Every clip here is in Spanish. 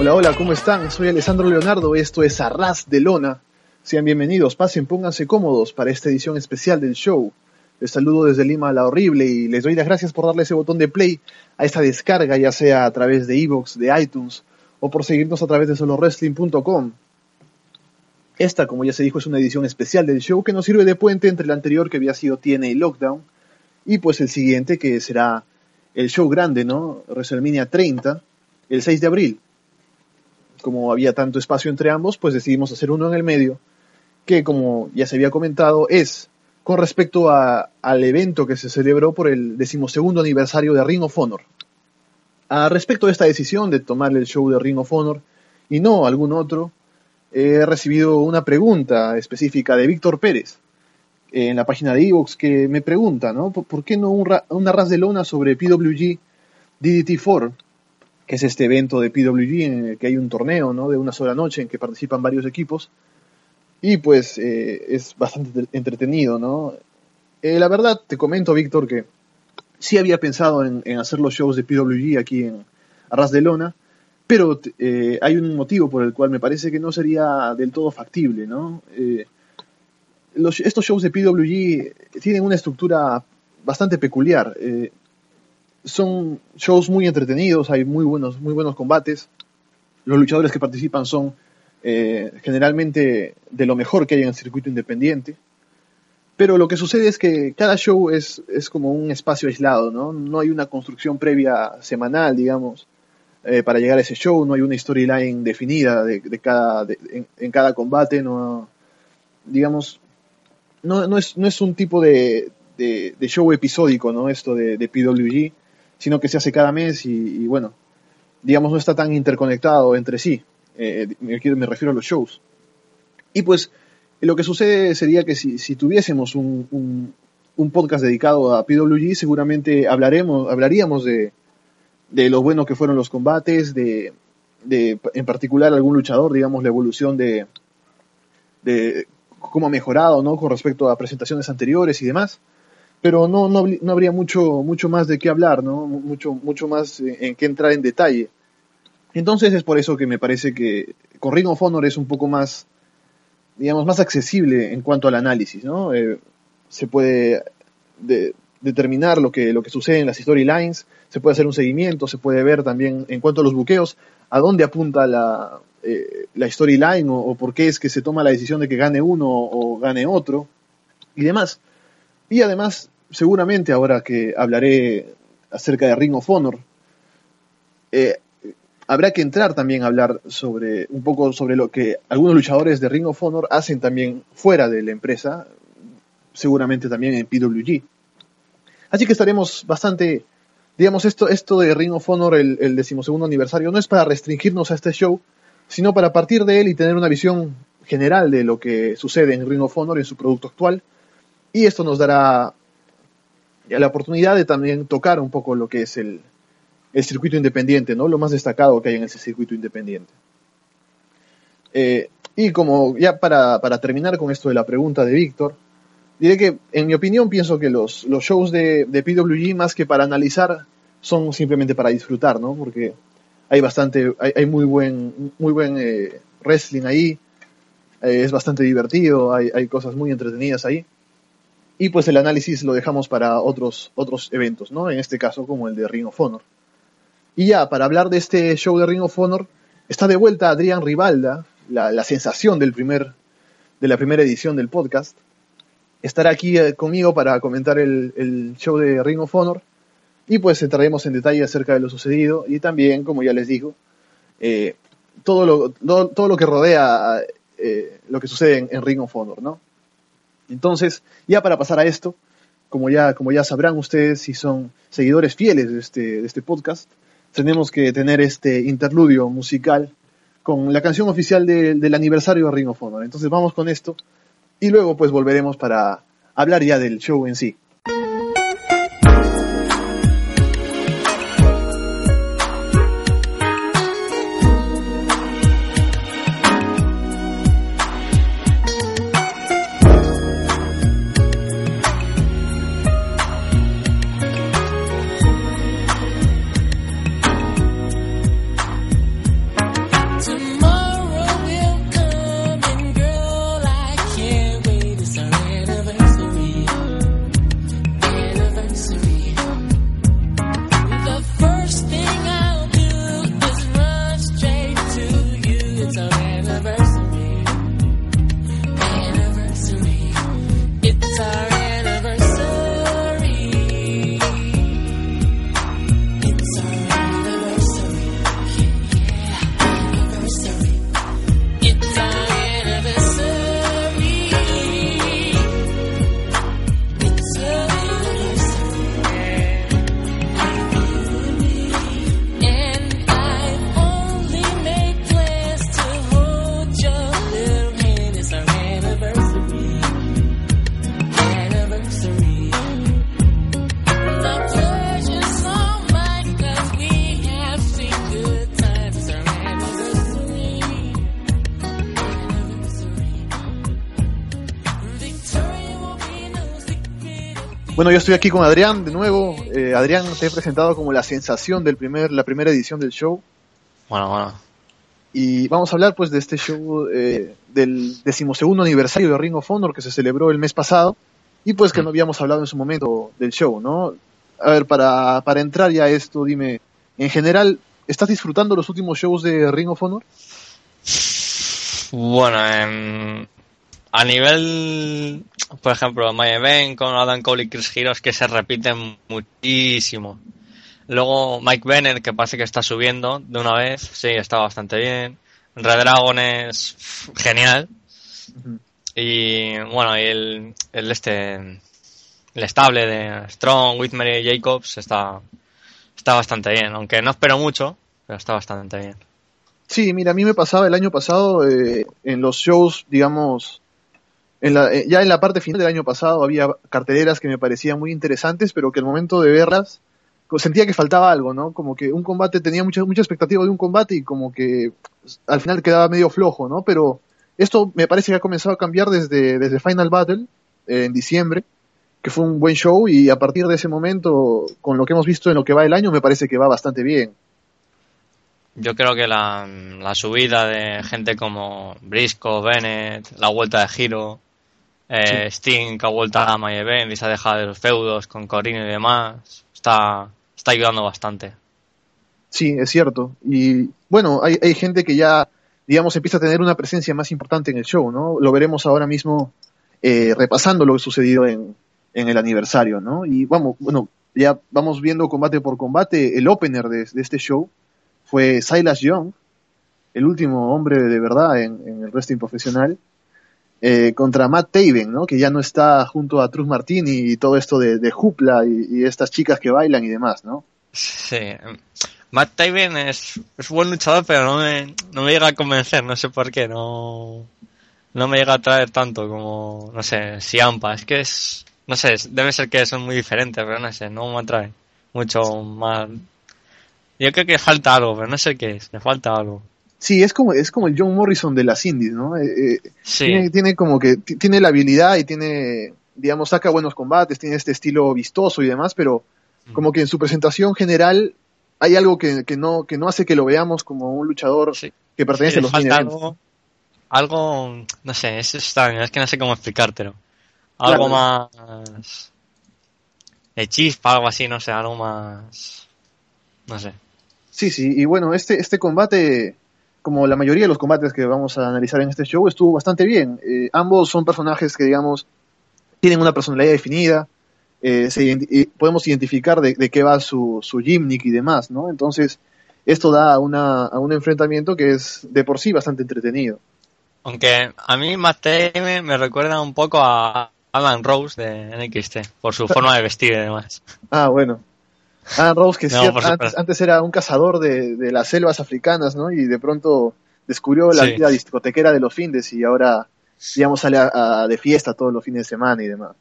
Hola, hola, ¿cómo están? Soy Alessandro Leonardo, esto es Arras de Lona. Sean bienvenidos, pasen, pónganse cómodos para esta edición especial del show. Les saludo desde Lima, la horrible, y les doy las gracias por darle ese botón de play a esta descarga, ya sea a través de iVoox, de iTunes, o por seguirnos a través de solowrestling.com. Esta, como ya se dijo, es una edición especial del show que nos sirve de puente entre el anterior, que había sido TNA Lockdown, y pues el siguiente, que será el show grande, ¿no? WrestleMania 30, el 6 de abril. Como había tanto espacio entre ambos, pues decidimos hacer uno en el medio, que como ya se había comentado, es con respecto al evento que se celebró por el 12º aniversario de Ring of Honor. Respecto de esta decisión de tomar el show de Ring of Honor y no algún otro, he recibido una pregunta específica de Víctor Pérez en la página de iVoox, que me pregunta, ¿no? ¿Por qué no una ras de lona sobre PWG DDT4? Que es este evento de PWG en el que hay un torneo, ¿no? De una sola noche en que participan varios equipos. Y pues es bastante entretenido, ¿no? La verdad, te comento, Víctor, que sí había pensado en hacer los shows de PWG aquí en Arras de Lona, pero hay un motivo por el cual me parece que no sería del todo factible, ¿no? Estos shows de PWG tienen una estructura bastante peculiar. Son shows muy entretenidos, hay muy buenos combates. Los luchadores que participan son generalmente de lo mejor que hay en el circuito independiente. Pero lo que sucede es que cada show es como un espacio aislado, ¿no? No hay una construcción previa semanal, digamos, para llegar a ese show. No hay una storyline definida en cada combate. No, digamos, no es un tipo de show episódico, ¿no? Esto de PWG, sino que se hace cada mes y bueno, digamos, no está tan interconectado entre sí. Me refiero a los shows. Y pues lo que sucede sería que si tuviésemos un podcast dedicado a PWG, seguramente hablaríamos de lo bueno que fueron los combates, de en particular algún luchador, digamos, la evolución de cómo ha mejorado, ¿no? Con respecto a presentaciones anteriores y demás. Pero no habría mucho más de qué hablar, ¿no? Mucho más en qué entrar en detalle. Entonces es por eso que me parece que con Ring of Honor es un poco más, digamos, más accesible en cuanto al análisis, ¿no? Se puede determinar lo que sucede en las storylines, se puede hacer un seguimiento, se puede ver también en cuanto a los buqueos, a dónde apunta la storyline o por qué es que se toma la decisión de que gane uno o gane otro y demás. Y además, seguramente ahora que hablaré acerca de Ring of Honor, habrá que entrar también a hablar un poco sobre lo que algunos luchadores de Ring of Honor hacen también fuera de la empresa, seguramente también en PWG. Así que estaremos bastante, digamos, esto de Ring of Honor, el 12º aniversario, no es para restringirnos a este show, sino para partir de él y tener una visión general de lo que sucede en Ring of Honor en su producto actual. Y esto nos dará la oportunidad de también tocar un poco lo que es el circuito independiente, ¿no? Lo más destacado que hay en ese circuito independiente. Y como ya para terminar con esto de la pregunta de Víctor, diré que en mi opinión pienso que los shows de PWG, más que para analizar, son simplemente para disfrutar, ¿no? Porque hay muy buen wrestling ahí, es bastante divertido, hay cosas muy entretenidas ahí. Y pues el análisis lo dejamos para otros eventos, ¿no? En este caso como el de Ring of Honor. Y ya, para hablar de este show de Ring of Honor, está de vuelta Adrián Ribalda, la sensación de la primera edición del podcast. Estará aquí conmigo para comentar el show de Ring of Honor. Y pues entraremos en detalle acerca de lo sucedido. Y también, como ya les digo, todo lo que rodea lo que sucede en Ring of Honor, ¿no? Entonces, ya para pasar a esto, como ya sabrán ustedes si son seguidores fieles de este podcast, tenemos que tener este interludio musical con la canción oficial del aniversario de Ring of Honor. Entonces vamos con esto y luego pues volveremos para hablar ya del show en sí. Bueno, yo estoy aquí con Adrián de nuevo. Adrián, te he presentado como la sensación la primera edición del show. Bueno. Y vamos a hablar pues de este show del 12º aniversario de Ring of Honor que se celebró el mes pasado y pues que no habíamos hablado en su momento del show, ¿no? A ver, para entrar ya a esto, dime, en general, ¿estás disfrutando los últimos shows de Ring of Honor? Bueno, a nivel, por ejemplo, My Event con Adam Cole y Chris Heroes, que se repiten muchísimo. Luego Mike Bennett, que parece que está subiendo de una vez, sí, está bastante bien. Red Dragon es genial. Uh-huh. Y bueno, y el estable de Strong, Whitmer y Jacobs está bastante bien, aunque no espero mucho, pero está bastante bien. Sí, mira, a mí me pasaba el año pasado en los shows, digamos, ya en la parte final del año pasado había carteleras que me parecían muy interesantes, pero que al momento de verlas sentía que faltaba algo, ¿no? Como que un combate, tenía mucha expectativa de un combate y como que al final quedaba medio flojo, ¿no? Pero esto me parece que ha comenzado a cambiar desde Final Battle, en diciembre, que fue un buen show, y a partir de ese momento, con lo que hemos visto en lo que va el año, me parece que va bastante bien. Yo creo que la subida de gente como Briscoe, Bennett, la vuelta de Hero, sí. Sting que ha vuelto a My Event y se ha dejado de los feudos con Corino y demás, está ayudando bastante. Sí, es cierto. Y bueno, hay gente que ya, digamos, empieza a tener una presencia más importante en el show, ¿no? Lo veremos ahora mismo repasando lo que sucedió en el aniversario, ¿no? Y ya vamos viendo combate por combate. El opener de este show fue Silas Young, el último hombre de verdad en el wrestling profesional, contra Matt Taven, ¿no? Que ya no está junto a Truth Martini y todo esto de Hoopla y estas chicas que bailan y demás, ¿no? Sí, Matt Taven es buen luchador, pero no me llega a convencer, no sé por qué, no me llega a atraer tanto como, no sé, Ciampa, es que no sé, debe ser que son muy diferentes, pero no sé, no me atrae mucho más. Yo creo que falta algo, pero no sé qué es, me falta algo. Sí, es como el John Morrison de las indies, ¿no? Sí. Tiene como que tiene la habilidad y tiene, digamos, saca buenos combates, tiene este estilo vistoso y demás, pero como que en su presentación general hay algo que no hace que lo veamos como un luchador que pertenece a los main events. Algo, no sé, es extraño, es que no sé cómo explicártelo. Algo claro. Más de chispa, algo así, no sé, algo más, no sé. Sí, y bueno, este combate, como la mayoría de los combates que vamos a analizar en este show, estuvo bastante bien. Ambos son personajes que, digamos, tienen una personalidad definida, podemos identificar de qué va su gimmick y demás, ¿no? Entonces, esto da a un enfrentamiento que es de por sí bastante entretenido. Aunque a mí Matt Taven me recuerda un poco a Alan Rose de NXT, por su forma de vestir y demás. Ah, bueno. Alan Rose, que antes era un cazador de las selvas africanas, ¿no? Y de pronto descubrió la vida discotequera de los fines y ahora, digamos, sale de fiesta todos los fines de semana y demás.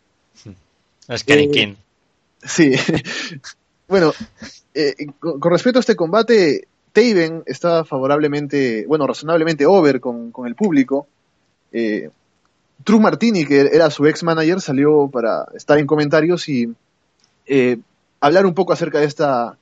Es Kenny King. Sí. Bueno, con respecto a este combate, Taven estaba razonablemente over con el público. Truth Martini, que era su ex manager, salió para estar en comentarios y hablar un poco acerca de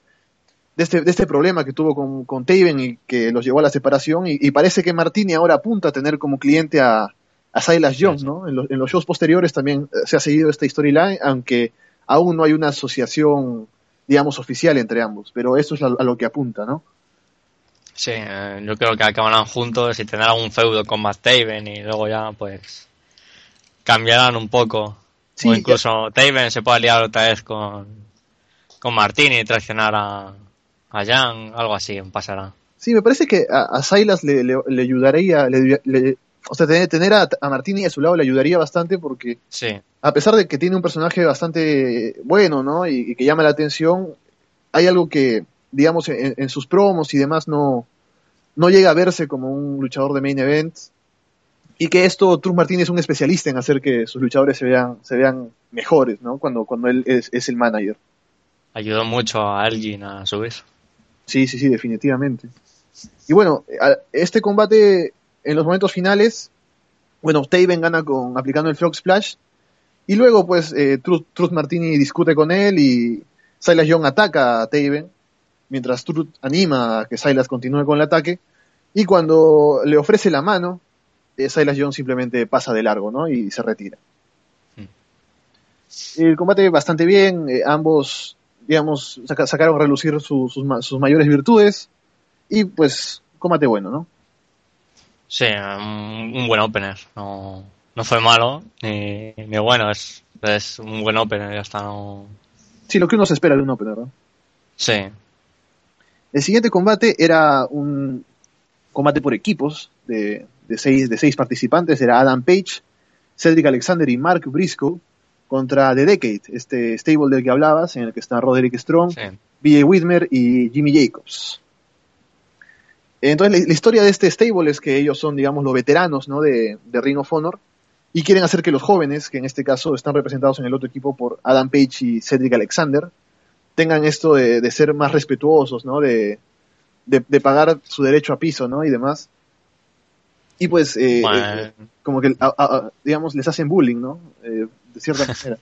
este problema que tuvo con Taven y que los llevó a la separación, y parece que Martini ahora apunta a tener como cliente a Silas Young, ¿no? En los shows posteriores también se ha seguido esta storyline, aunque aún no hay una asociación, digamos, oficial entre ambos, pero eso es a lo que apunta, ¿no? Sí, yo creo que acabarán juntos y tendrán un feudo con Matt Taven y luego ya, pues, cambiarán un poco. Sí, O incluso Taven se puede liar otra vez con Martini y traicionar a Jan, algo así pasará. sí, me parece que a Silas le ayudaría, o sea, tener a Martini a su lado le ayudaría bastante porque Sí, a pesar de que tiene un personaje bastante bueno, ¿no? Y que llama la atención, hay algo que, digamos, en sus promos y demás no llega a verse como un luchador de main event. Y que esto, Truth Martínez es un especialista en hacer que sus luchadores se vean mejores, ¿no? Cuando él es el manager. ayudó mucho a Elgin a subir. Sí, sí, sí, definitivamente. Y bueno, este combate en los momentos finales, bueno, Taven gana aplicando el Frog Splash. Y luego, pues, Truth Martini discute con él y Silas Young ataca a Taven, mientras Truth anima a que Silas continúe con el ataque. Y cuando le ofrece la mano, Silas Young simplemente pasa de largo, ¿no? Y se retira. El combate bastante bien, ambos, digamos, sacaron a relucir sus mayores virtudes. Y pues, combate bueno, ¿no? Sí, un buen opener. No fue malo ni bueno, es un buen opener, ya está. No... Sí, lo que uno se espera de un opener, ¿no? Sí, El siguiente combate era un combate por equipos de seis participantes. Era Adam Page, Cedric Alexander y Mark Briscoe contra The Decade, este stable del que hablabas, en el que están Roderick Strong, sí. B.A. Whitmer y Jimmy Jacobs. Entonces, la historia de este stable es que ellos son, digamos, los veteranos, ¿no? de Ring of Honor y quieren hacer que los jóvenes, que en este caso están representados en el otro equipo por Adam Page y Cedric Alexander, tengan esto de ser más respetuosos, ¿no? De pagar su derecho a piso, ¿no? Y demás. Y pues, Bueno, como que, digamos, les hacen bullying, ¿no? De cierta manera.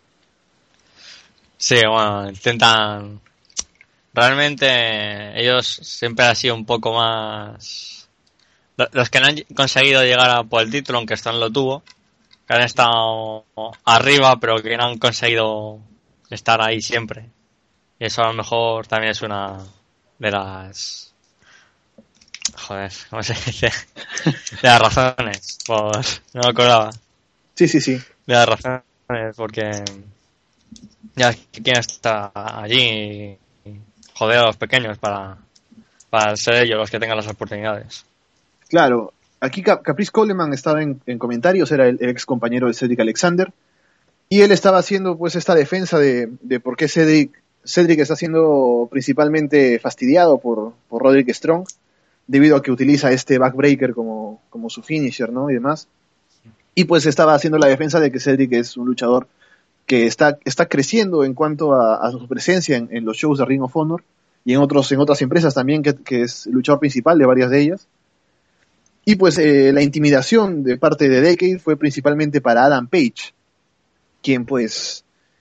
sí, bueno, intentan... Realmente ellos siempre han sido un poco más... Los que no han conseguido llegar a por el título, aunque esto no lo tuvo, que han estado arriba, pero que no han conseguido estar ahí siempre. Y eso a lo mejor también es una de las... Joder, ¿cómo se dice? De las razones. Pues no me acordaba. Sí, sí, sí. De las razones, porque ya quién está allí y joder a los pequeños para ser ellos los que tengan las oportunidades. Claro, aquí Caprice Coleman estaba en comentarios, era el ex compañero de Cedric Alexander, y él estaba haciendo pues esta defensa de por qué Cedric está siendo principalmente fastidiado por Roderick Strong, debido a que utiliza este backbreaker como su finisher, ¿no? Y demás. Y pues estaba haciendo la defensa de que Cedric es un luchador que está creciendo en cuanto a su presencia en los shows de Ring of Honor y en otras empresas también, que es el luchador principal de varias de ellas. Y pues la intimidación de parte de Decade fue principalmente para Adam Page, quien pues,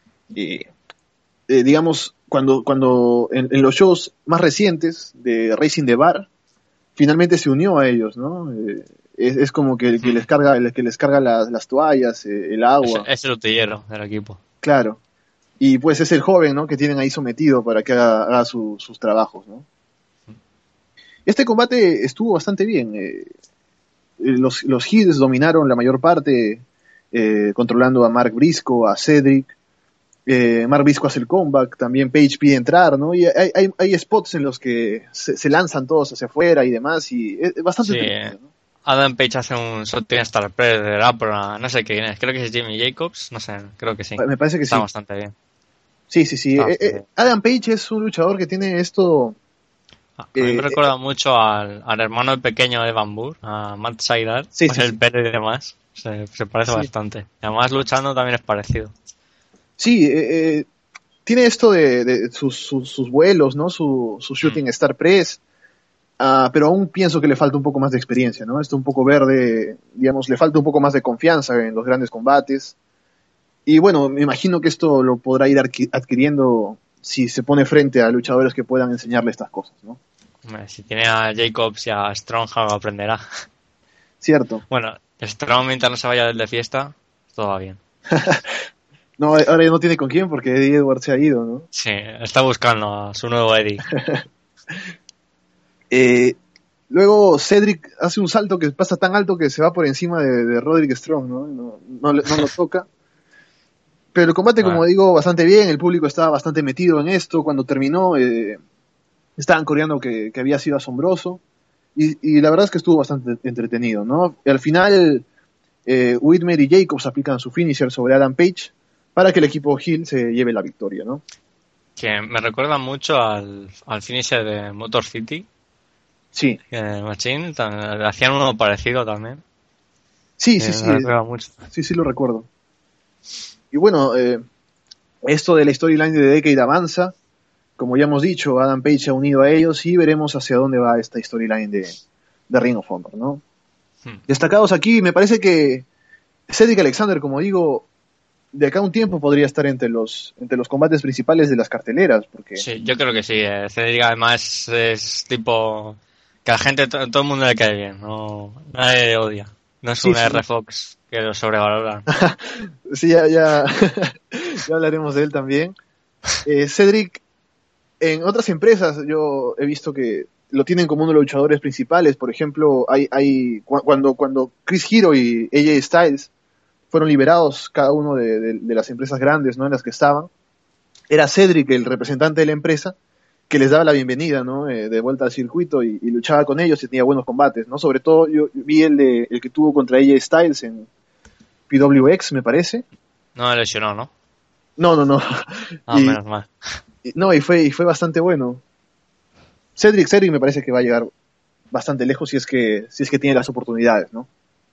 digamos, cuando en los shows más recientes de Racing the Bar, finalmente se unió a ellos, ¿no? Es como que el que les carga, las toallas, el agua. Es el utillero del equipo. Claro. Y pues es el joven, ¿no? Que tienen ahí sometido para que haga sus trabajos, ¿no? Este combate estuvo bastante bien. Los Heels dominaron la mayor parte, controlando a Mark Briscoe, a Cedric. Mark Briscoe hace el comeback, también Page pide entrar, ¿no? Y hay spots en los que se lanzan todos hacia afuera y demás, y es bastante Sí, entretenido, ¿no? Adam Page hace un Shotgun Star Press de Rapra, no sé quién es, creo que es Jimmy Jacobs, no sé, creo que sí. Me parece que Está sí. bastante bien. Sí, sí, sí. Está bastante bien. Adam Page es un luchador que tiene esto. A mí me recuerda mucho al hermano pequeño de Van Buur, a Matt Sydal, Sí, con sí, el sí. pelo y demás. Se parece Sí. bastante. Y además luchando también es parecido. Sí, tiene esto de sus vuelos, ¿no? Su Shooting Star Press. Pero aún pienso que le falta un poco más de experiencia, ¿no? Está un poco verde, digamos, le falta un poco más de confianza en los grandes combates. Y bueno, me imagino que esto lo podrá ir adquiriendo si se pone frente a luchadores que puedan enseñarle estas cosas, ¿no? Hombre, si tiene a Jacobs y a Strong, algo aprenderá. Cierto. Bueno, Strong mientras no se vaya de fiesta, todo va bien. No, ahora ya no tiene con quién porque Eddie Edwards se ha ido, ¿no? Sí, está buscando a su nuevo Eddie. Eh, Luego Cedric hace un salto que pasa tan alto que se va por encima de Roderick Strong, ¿no? No lo toca. Pero el combate, como digo, bastante bien, el público estaba bastante metido en esto. Cuando terminó, estaban coreando que había sido asombroso. Y la verdad es que estuvo bastante entretenido, ¿no? Y al final, Whitmer y Jacobs aplican su finisher sobre Adam Page para que el equipo heel se lleve la victoria, ¿no? Que me recuerda mucho al finisher de Motor City. Sí. Machine, hacían uno parecido también. Sí. Me recuerda mucho. Sí, lo recuerdo. Y bueno, esto de la storyline de Decade avanza. Como ya hemos dicho, Adam Page se ha unido a ellos y veremos hacia dónde va esta storyline de Ring of Honor, ¿no? Destacados aquí, me parece que Cedric Alexander, como digo, de acá a un tiempo podría estar entre los combates principales de las carteleras. Porque... Sí, yo creo que sí. Cedric además es tipo que a la gente, todo el mundo le cae bien, nadie le odia. No es un R-Fox que lo sobrevaloran. Sí, ya hablaremos de él también. Cedric, en otras empresas yo he visto que lo tienen como uno de los luchadores principales. Por ejemplo, cuando Chris Hero y AJ Styles fueron liberados, cada uno de las empresas grandes, ¿no?, en las que estaban, era Cedric el representante de la empresa que les daba la bienvenida, ¿no?, de vuelta al circuito y luchaba con ellos y tenía buenos combates, ¿no? Sobre todo yo vi el que tuvo contra AJ Styles en PWX, me parece. No lesionó, ¿no? No. Menos mal. Y fue bastante bueno. Cedric me parece que va a llegar bastante lejos si es que tiene las oportunidades, ¿no?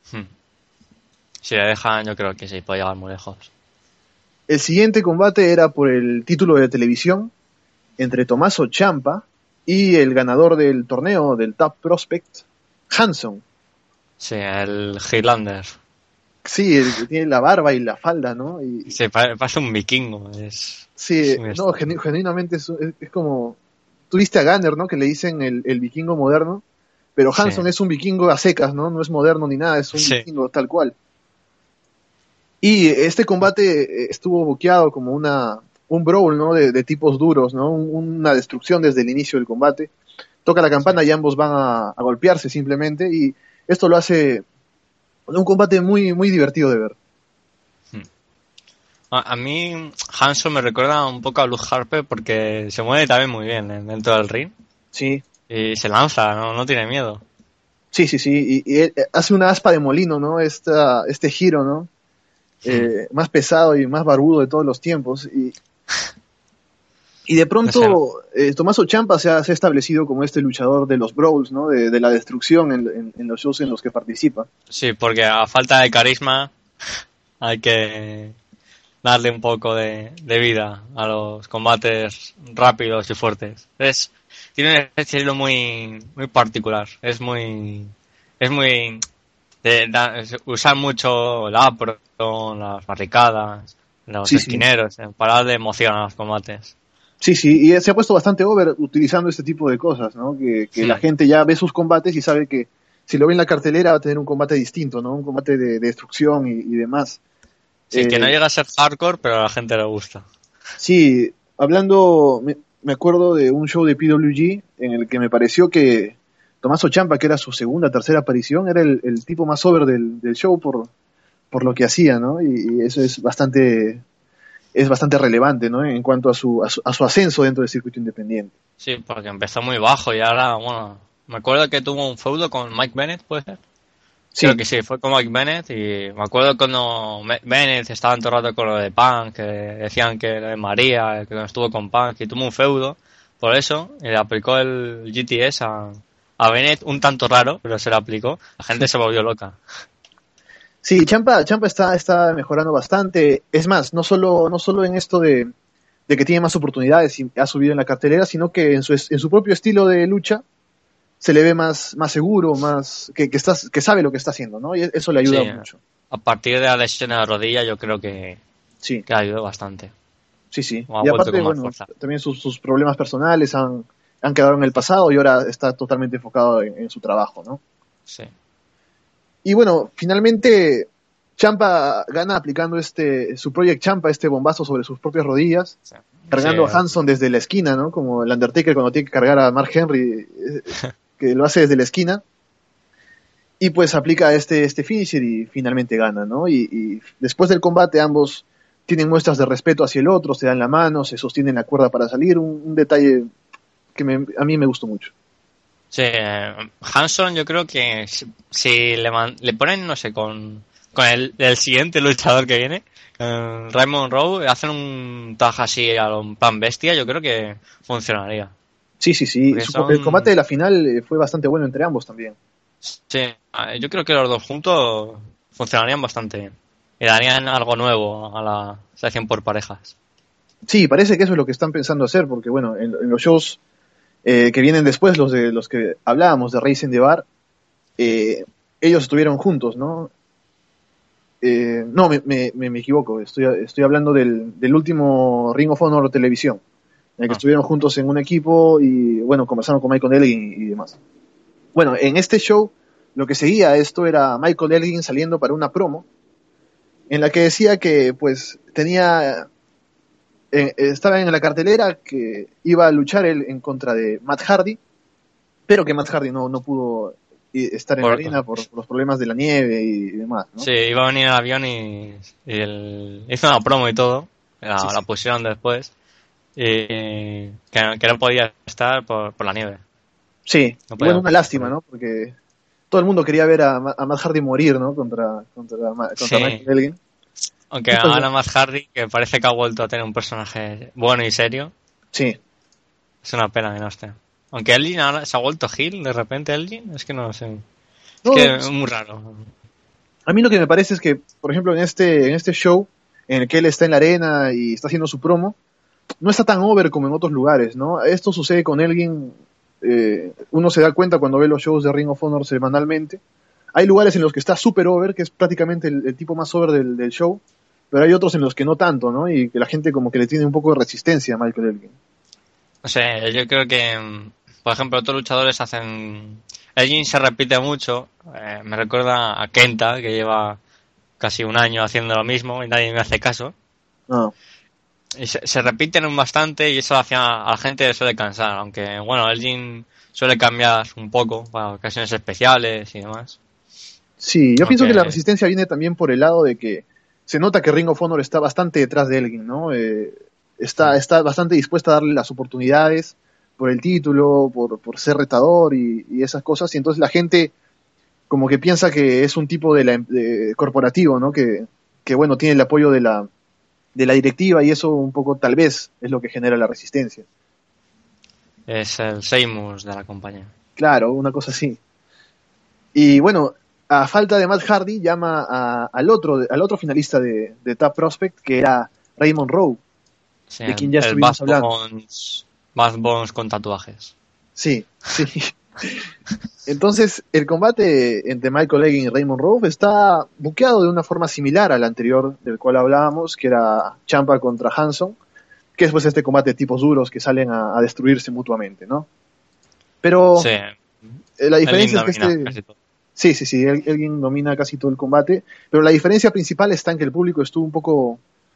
Si le dejan, yo creo que sí, puede llegar muy lejos. El siguiente combate era por el título de televisión entre Tommaso Ciampa y el ganador del torneo del Top Prospect, Hanson. Sí, el Highlander. Sí, el que tiene la barba y la falda, ¿no? Sí, parece un vikingo. Sí, no, genuinamente es como... Tú viste a Gunner, ¿no?, que le dicen el vikingo moderno, pero Hanson es un vikingo a secas, ¿no? No es moderno ni nada, es un vikingo tal cual. Y este combate estuvo boqueado como un brawl, ¿no?, de tipos duros, ¿no? Una destrucción desde el inicio del combate. Toca la campana y ambos van a golpearse simplemente, y esto lo hace un combate muy, muy divertido de ver. A mí Hanson me recuerda un poco a Luke Harper porque se mueve también muy bien dentro del ring. Sí. Y se lanza, no tiene miedo. Sí. Y él hace una aspa de molino, ¿no? Este giro, ¿no? Más pesado y más barbudo de todos los tiempos. Y de pronto Tommaso Ciampa se ha establecido como este luchador de los brawls, ¿no? De la destrucción en los shows en los que participa. Sí, porque a falta de carisma hay que darle un poco de vida a los combates rápidos y fuertes. Tiene un estilo muy muy particular. Es muy usar mucho el apron, las barricadas, los esquineros, para darle emoción a los combates. Sí, y se ha puesto bastante over utilizando este tipo de cosas, ¿no? Que la gente ya ve sus combates y sabe que si lo ve en la cartelera va a tener un combate distinto, ¿no? Un combate de destrucción y demás. Sí, que no llega a ser hardcore, pero a la gente le gusta. Sí, hablando, me acuerdo de un show de PWG en el que me pareció que Tommaso Ciampa, que era su segunda, tercera aparición, era el tipo más over del show por lo que hacía, ¿no? Y eso es bastante relevante, ¿no? En cuanto a su ascenso dentro del circuito independiente. Sí, porque empezó muy bajo y ahora, bueno, me acuerdo que tuvo un feudo con Mike Bennett, ¿puede ser? Sí. Creo que sí, fue con Mike Bennett y me acuerdo cuando Bennett estaba todo el rato con lo de Punk, que decían que lo de María, que no estuvo con Punk y tuvo un feudo por eso y le aplicó el GTS a Bennett, un tanto raro, pero se le aplicó. La gente se volvió loca. Sí, Ciampa está mejorando bastante. Es más, no solo en esto de que tiene más oportunidades y ha subido en la cartelera, sino que en su propio estilo de lucha se le ve más seguro, más que sabe lo que está haciendo, ¿no? Y eso le ayuda mucho. A partir de la lesión de la rodilla yo creo que ayudó bastante. Sí. Y aparte, bueno, también sus problemas personales han quedado en el pasado y ahora está totalmente enfocado en su trabajo, ¿no? Sí. Y bueno, finalmente Ciampa gana aplicando su Project Ciampa, este bombazo sobre sus propias rodillas, cargando a Hanson desde la esquina, ¿no? Como el Undertaker cuando tiene que cargar a Mark Henry. que lo hace desde la esquina, y pues aplica este finisher y finalmente gana, ¿no? Y después del combate ambos tienen muestras de respeto hacia el otro, se dan la mano, se sostienen la cuerda para salir, un detalle que a mí me gustó mucho. Sí, Hanson yo creo que si le ponen, no sé, con el siguiente luchador que viene, Raymond Rowe, hacen un tag así a un plan bestia, yo creo que funcionaría. Sí. El combate de la final fue bastante bueno entre ambos también. Sí, yo creo que los dos juntos funcionarían bastante bien. Y darían algo nuevo a la selección por parejas. Sí, parece que eso es lo que están pensando hacer, porque bueno, en los shows que vienen después, los que hablábamos de Racing de Bar, ellos estuvieron juntos, ¿no? No, me equivoco, estoy hablando del último Ring of Honor televisión, en el que estuvieron juntos en un equipo y bueno, conversaron con Michael Elgin y demás. Bueno, en este show lo que seguía esto era Michael Elgin saliendo para una promo en la que decía que pues estaba en la cartelera que iba a luchar él en contra de Matt Hardy, pero que Matt Hardy no pudo estar en la arena por los problemas de la nieve y demás, ¿no? Sí, iba a venir el avión y hizo una promo y todo, la pusieron después, y que no podía estar por la nieve. Sí, no bueno, una lástima, ¿no? Porque todo el mundo quería ver a Matt Hardy morir, ¿no? Contra Michael Elgin. Aunque ahora Matt Hardy, que parece que ha vuelto a tener un personaje bueno y serio. Sí. Es una pena que no esté. Aunque Elgin ahora se ha vuelto heel, de repente Elgin, es que no lo sé. Es muy raro. A mí lo que me parece es que, por ejemplo, en este show, en el que él está en la arena y está haciendo su promo, no está tan over como en otros lugares, ¿no? Esto sucede con Elgin, uno se da cuenta cuando ve los shows de Ring of Honor semanalmente. Hay lugares en los que está super over, que es prácticamente el tipo más over del show, pero hay otros en los que no tanto, ¿no? Y que la gente como que le tiene un poco de resistencia a Michael Elgin. O sea, yo creo que, por ejemplo, otros luchadores hacen... Elgin se repite mucho, me recuerda a Kenta, que lleva casi un año haciendo lo mismo y nadie me hace caso. No. Y se repiten bastante y eso a la gente suele cansar, aunque bueno, Elgin suele cambiar un poco para ocasiones especiales y demás. Sí, yo pienso que la resistencia viene también por el lado de que se nota que Ring of Honor está bastante detrás de Elgin, ¿no? Está bastante dispuesta a darle las oportunidades por el título, por ser retador y esas cosas, y entonces la gente como que piensa que es un tipo de corporativo, ¿no? Que bueno, tiene el apoyo de la directiva y eso un poco tal vez es lo que genera la resistencia. Es el Sheamus de la compañía. Claro, una cosa así. Y bueno, a falta de Matt Hardy llama al otro finalista de Top Prospect, que era Raymond Rowe, sí, de quien ya estuvimos hablando. Bad Bones con tatuajes. Sí. Entonces, el combate entre Michael Elgin y Raymond Rowe está buqueado de una forma similar al anterior del cual hablábamos, que era Ciampa contra Hanson, que es pues este combate de tipos duros que salen a destruirse mutuamente, ¿no? Pero sí. La diferencia es que Sí, Elgin domina casi todo el combate, pero la diferencia principal está en que el público estuvo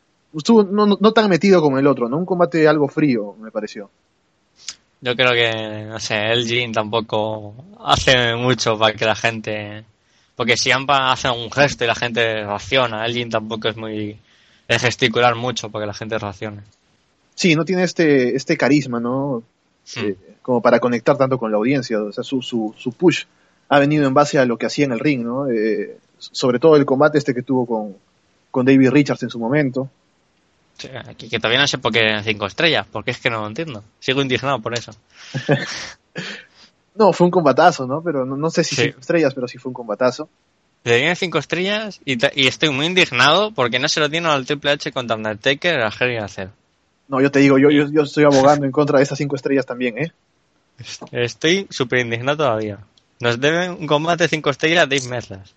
no tan metido como el otro, ¿no? Un combate algo frío, me pareció. Yo creo que, no sé, Elgin tampoco hace mucho para que la gente... Porque si Ciampa hace un gesto y la gente reacciona, Elgin tampoco es muy de gesticular mucho para que la gente reaccione. Sí, no tiene este carisma, ¿no? Como para conectar tanto con la audiencia, o sea, su push ha venido en base a lo que hacía en el ring, ¿no? Sobre todo el combate que tuvo con David Richards en su momento. Sí, que todavía no sé por qué eran 5 estrellas, porque es que no lo entiendo. Sigo indignado por eso. No, fue un combatazo, ¿no? Pero no sé si 5 estrellas, pero sí fue un combatazo. Le dieron 5 estrellas y estoy muy indignado porque no se lo dieron al Triple H contra Undertaker, a Hell in a Cell. No, yo te digo, yo estoy abogando en contra de esas 5 estrellas también, ¿eh? Estoy súper indignado todavía. Nos deben un combate 5 estrellas a Dave Meslas.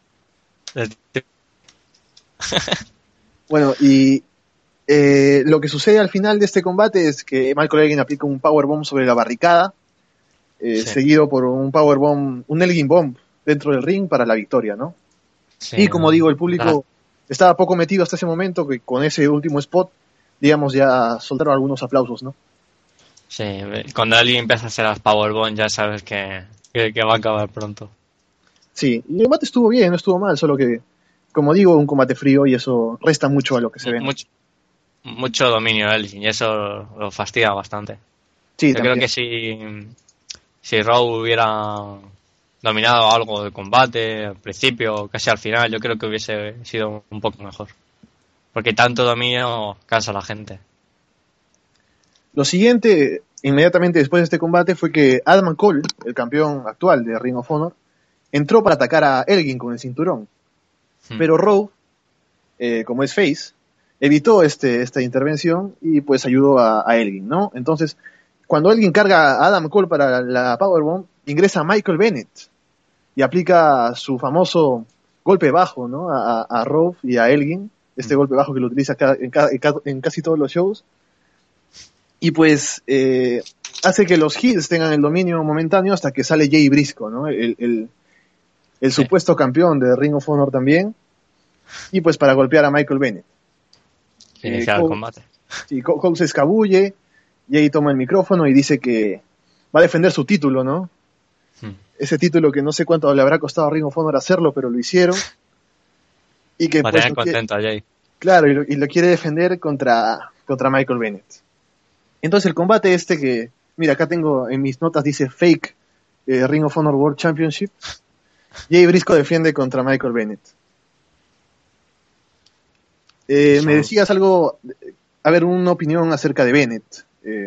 Bueno, y lo que sucede al final de este combate es que Michael Elgin aplica un powerbomb sobre la barricada, seguido por un powerbomb, un Elgin bomb dentro del ring para la victoria, ¿no? Sí, y como digo, el público estaba poco metido hasta ese momento, que con ese último spot, digamos, ya soltaron algunos aplausos, ¿no? Sí, cuando alguien empieza a hacer las Powerbomb ya sabes que va a acabar pronto. Sí, y el combate estuvo bien, no estuvo mal, solo que, como digo, un combate frío y eso resta mucho a lo que se ve, ¿no? Mucho dominio de Elgin y eso lo fastidia bastante. Sí, Yo creo también. que si Raw hubiera dominado algo de combate al principio, casi al final, yo creo que hubiese sido un poco mejor. Porque tanto dominio cansa a la gente. Lo siguiente, inmediatamente después de este combate, fue que Adam Cole, el campeón actual de Ring of Honor, entró para atacar a Elgin con el cinturón. Pero Raw, como es face, evitó esta intervención y pues ayudó a Elgin, ¿no? Entonces, cuando Elgin carga a Adam Cole para la Powerbomb, ingresa Michael Bennett y aplica su famoso golpe bajo, ¿no? A Raw y a Elgin, este golpe bajo que lo utiliza en casi todos los shows. Y pues hace que los Heels tengan el dominio momentáneo hasta que sale Jay Briscoe, ¿no? El supuesto campeón de Ring of Honor también. Y pues para golpear a Michael Bennett. Iniciar el combate. Sí, Cole se escabulle, Jay toma el micrófono y dice que va a defender su título, ¿no? Ese título que no sé cuánto le habrá costado a Ring of Honor hacerlo, pero lo hicieron. Y que Va a pues tener contento a Jay. claro, y lo quiere defender contra Michael Bennett. Entonces el combate que, mira, acá tengo en mis notas, dice fake Ring of Honor World Championship. Jay Briscoe defiende contra Michael Bennett. Me decías algo, a ver, una opinión acerca de Bennett.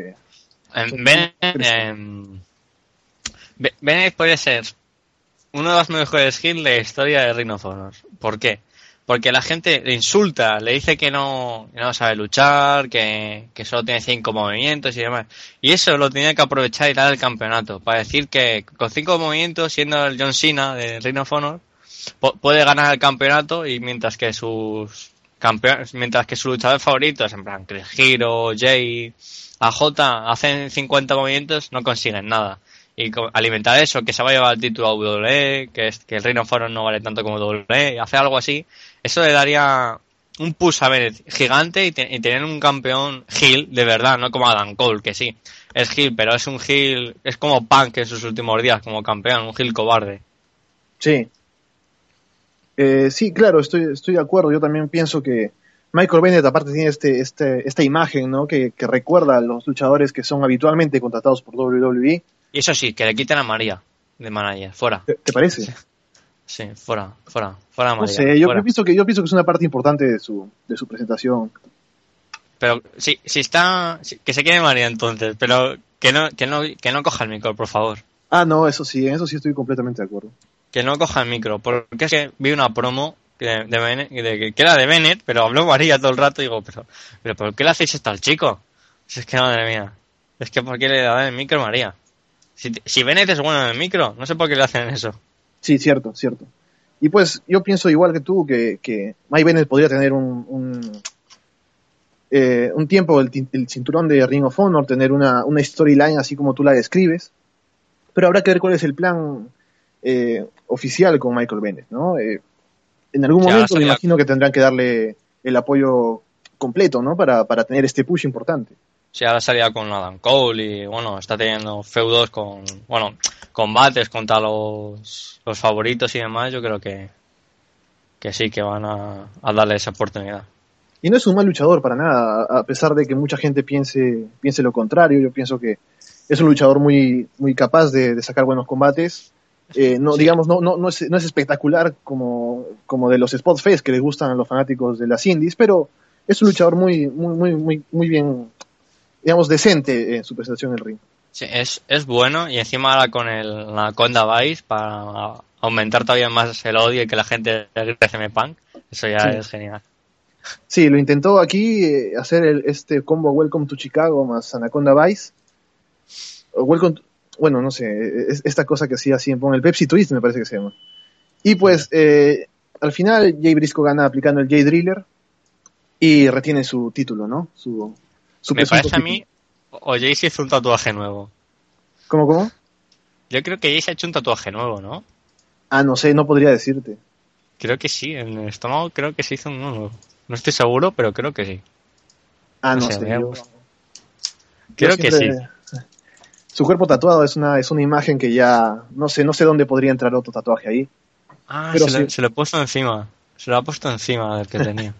Bennett puede ser uno de los mejores heels de la historia de Ring of Honor. ¿Por qué? Porque la gente le insulta, le dice que no sabe luchar, que solo tiene 5 movimientos y demás. Y eso lo tenía que aprovechar y dar el campeonato. Para decir que con 5 movimientos, siendo el John Cena de Ring of Honor, puede ganar el campeonato y mientras que sus luchadores favoritos, en plan Chris Hero, Jay, AJ, hacen 50 movimientos, no consiguen nada. Y alimentar eso, que se va a llevar el título a WWE, que el Ring of Honor no vale tanto como WWE, hacer algo así, eso le daría un push a Bennett gigante y tener un campeón heel de verdad, no como Adam Cole, que sí, es heel, pero es un heel, es como Punk en sus últimos días como campeón, un heel cobarde. Sí. Sí, claro, estoy de acuerdo. Yo también pienso que Michael Bennett aparte tiene esta imagen, ¿no? Que recuerda a los luchadores que son habitualmente contratados por WWE. Y eso sí, que le quiten a María de manager, fuera. ¿Te parece? Sí, fuera María. No sé, yo pienso que es una parte importante de su presentación. Pero que se quede María entonces, pero que no coja el micro, por favor. Ah, no, eso sí estoy completamente de acuerdo. Que no coja el micro, porque es que vi una promo que era de Bennett, pero habló María todo el rato y digo, pero ¿por qué le hacéis esto al chico? Es que madre mía, es que ¿por qué le dan el micro a María? Si Bennett es bueno en el micro, no sé por qué le hacen eso. Sí, cierto. Y pues yo pienso igual que tú que Mike Bennett podría tener un tiempo el cinturón de Ring of Honor, tener una storyline así como tú la describes, pero habrá que ver cuál es el plan oficial con Michael Bennett, ¿no? En algún momento me imagino que tendrán que darle el apoyo completo, ¿no? Para tener este push importante. Sí, ahora salía con Adam Cole y bueno, está teniendo feudos combates contra los favoritos y demás. Yo creo que sí, que van a darle esa oportunidad. Y no es un mal luchador para nada, a pesar de que mucha gente piense lo contrario. Yo pienso que es un luchador muy, muy capaz de sacar buenos combates. No, sí. Digamos, no es espectacular como de los spot face que les gustan a los fanáticos de las indies, pero es un luchador muy bien, digamos, decente en su presentación en el ring. Sí, es bueno, y encima ahora con la Conda Vice para aumentar todavía más el odio y que la gente grite CM Punk, eso ya es genial. Sí, lo intentó aquí hacer este combo Welcome to Chicago más Anaconda Vice. Bueno, no sé, esta cosa que hacía así en el Pepsi Twist, me parece que se llama. Y pues, al final, Jay Briscoe gana aplicando el Jay Driller y retiene su título, ¿no? Su me parece a mí, o Jay se hizo un tatuaje nuevo. ¿Cómo? Yo creo que Jay se ha hecho un tatuaje nuevo, ¿no? Ah, no sé, no podría decirte. Creo que sí, en el estómago creo que se hizo uno nuevo. No estoy seguro, pero creo que sí. Ah, no sé. Creo que sí. Su cuerpo tatuado es una imagen que ya no sé dónde podría entrar otro tatuaje ahí. Pero se lo he puesto encima. Se lo ha puesto encima del que tenía.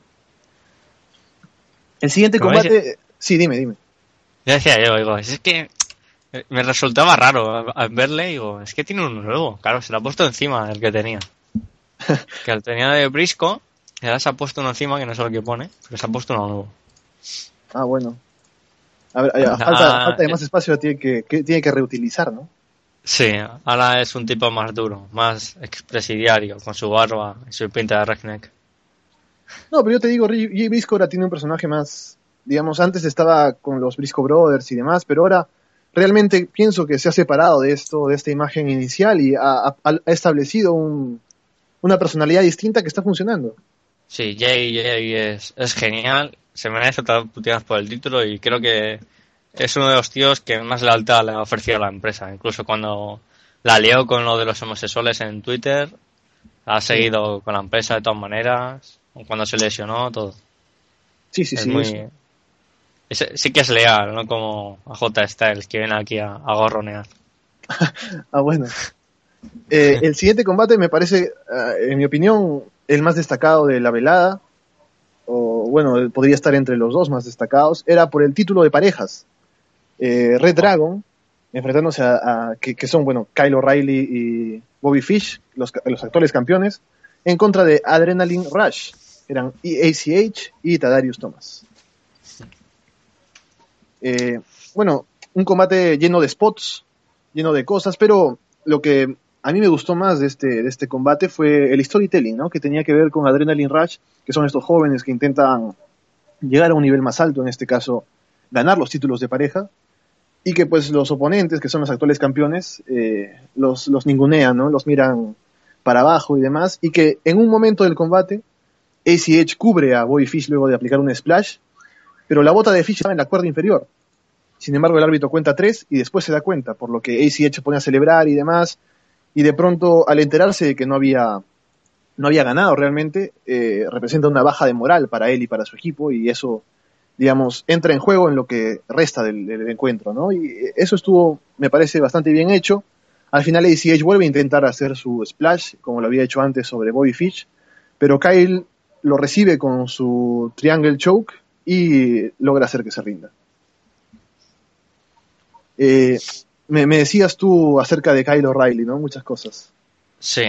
El siguiente combate... Sí, dime. Ya decía yo, digo, es que me resultaba raro al verle, digo, es que tiene uno nuevo. Claro, se lo ha puesto encima del que tenía. Que al tenía de Briscoe, y ahora se ha puesto uno encima, que no sé lo que pone, pero se ha puesto uno nuevo. Ah, bueno. A ver, falta de más espacio, tiene que reutilizar, ¿no? Sí, ahora es un tipo más duro, más expresidiario, con su barba y su pinta de redneck. No, pero yo te digo, Jay Briscoe ahora tiene un personaje más, digamos, antes estaba con los Briscoe Brothers y demás, pero ahora realmente pienso que se ha separado de esta imagen inicial y ha establecido una personalidad distinta que está funcionando. Sí, Jay es genial, se merece todas las puteadas por el título y creo que es uno de los tíos que más lealtad le ha ofrecido a la empresa. Incluso cuando la lió con lo de los homosexuales en Twitter, ha seguido con la empresa de todas maneras, cuando se lesionó, todo. Sí. Sí que es leal, no como a J Styles, que viene aquí a gorronear. Bueno. El siguiente combate me parece, en mi opinión, el más destacado de la velada, o bueno, podría estar entre los dos más destacados, era por el título de parejas. Red Dragon, enfrentándose que son, bueno, Kyle O'Reilly y Bobby Fish, los actuales campeones, en contra de Adrenaline Rush. Eran ACH y Tadarius Thomas. Bueno, un combate lleno de spots, lleno de cosas, pero lo que a mí me gustó más de este combate fue el storytelling, ¿no? Que tenía que ver con Adrenaline Rush, que son estos jóvenes que intentan llegar a un nivel más alto, en este caso ganar los títulos de pareja, y que pues los oponentes, que son los actuales campeones, los ningunean, ¿no? Los miran para abajo y demás, y que en un momento del combate ACH cubre a Bobby Fish luego de aplicar un splash, pero la bota de Fish estaba en la cuerda inferior. Sin embargo, el árbitro cuenta 3 y después se da cuenta, por lo que ACH se pone a celebrar y demás, y de pronto, al enterarse de que no había ganado realmente, representa una baja de moral para él y para su equipo, y eso, digamos, entra en juego en lo que resta del encuentro, ¿no? Y eso estuvo, me parece, bastante bien hecho. Al final ACH vuelve a intentar hacer su splash, como lo había hecho antes sobre Bobby Fish, pero Kyle lo recibe con su triangle choke y logra hacer que se rinda. Me decías tú acerca de Kyle O'Reilly, ¿no? Muchas cosas. Sí,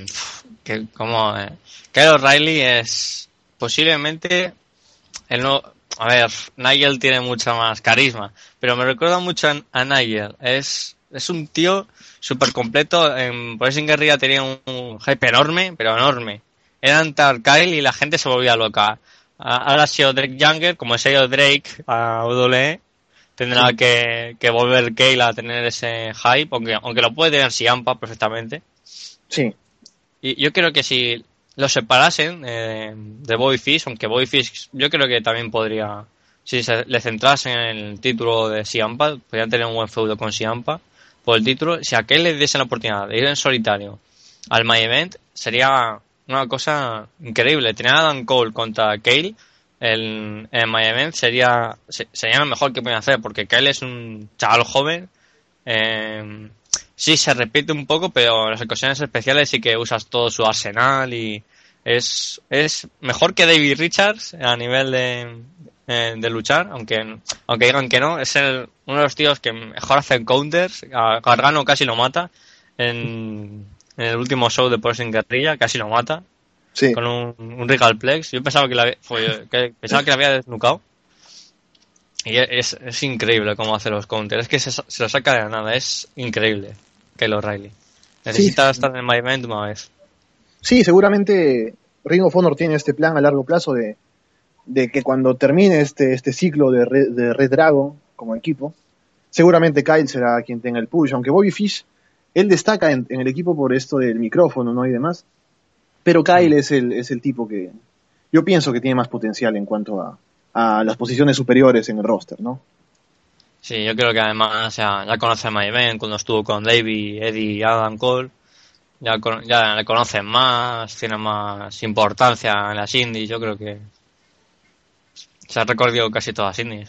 Kyle O'Reilly es posiblemente el no. A ver, Nigel tiene mucha más carisma, pero me recuerda mucho a Nigel. Es un tío súper completo. En Boxing Guerrilla tenía un hype enorme, pero enorme. Era entrar Kyle y la gente se volvía loca. Ahora ha sido Drake Younger, como ha sido Drake a WWE, tendrá que volver Kyle a tener ese hype, aunque lo puede tener Ciampa perfectamente. Sí. Y yo creo que si lo separasen de Bobby Fish, aunque Bobby Fish yo creo que también podría, si se le centrasen en el título de Ciampa, podrían tener un buen feudo con Ciampa por el título. Si a Kyle le diesen la oportunidad de ir en solitario al main event, sería una cosa increíble. Tener a Adam Cole contra Kyle en main event sería lo mejor que pueden hacer, porque Kyle es un chaval joven. Sí, se repite un poco, pero en las ocasiones especiales sí que usas todo su arsenal y es mejor que David Richards a nivel de luchar, aunque digan que no. Es uno de los tíos que mejor hace counters. A Gargano casi lo mata en el último show de Boxing Guerrilla, casi lo mata. Sí. Con un Regal Plex. Yo pensaba que le había desnucado. Y es increíble cómo hace los counters. Es que se lo saca de la nada. Es increíble, Kyle O'Reilly. Necesita estar en el main event una vez. Sí, seguramente Ring of Honor tiene este plan a largo plazo de que cuando termine este ciclo de Red Dragon como equipo, seguramente Kyle será quien tenga el push. Aunque Bobby Fish, él destaca en el equipo por esto del micrófono, ¿no? Y demás. Pero Kyle es el tipo que yo pienso que tiene más potencial en cuanto a las posiciones superiores en el roster, ¿no? Sí, yo creo que además ya conoce a My Ben cuando estuvo con Davey, Eddie y Adam Cole. Ya le conocen más, tiene más importancia en las indies. Yo creo que se ha recorrido casi todas las indies.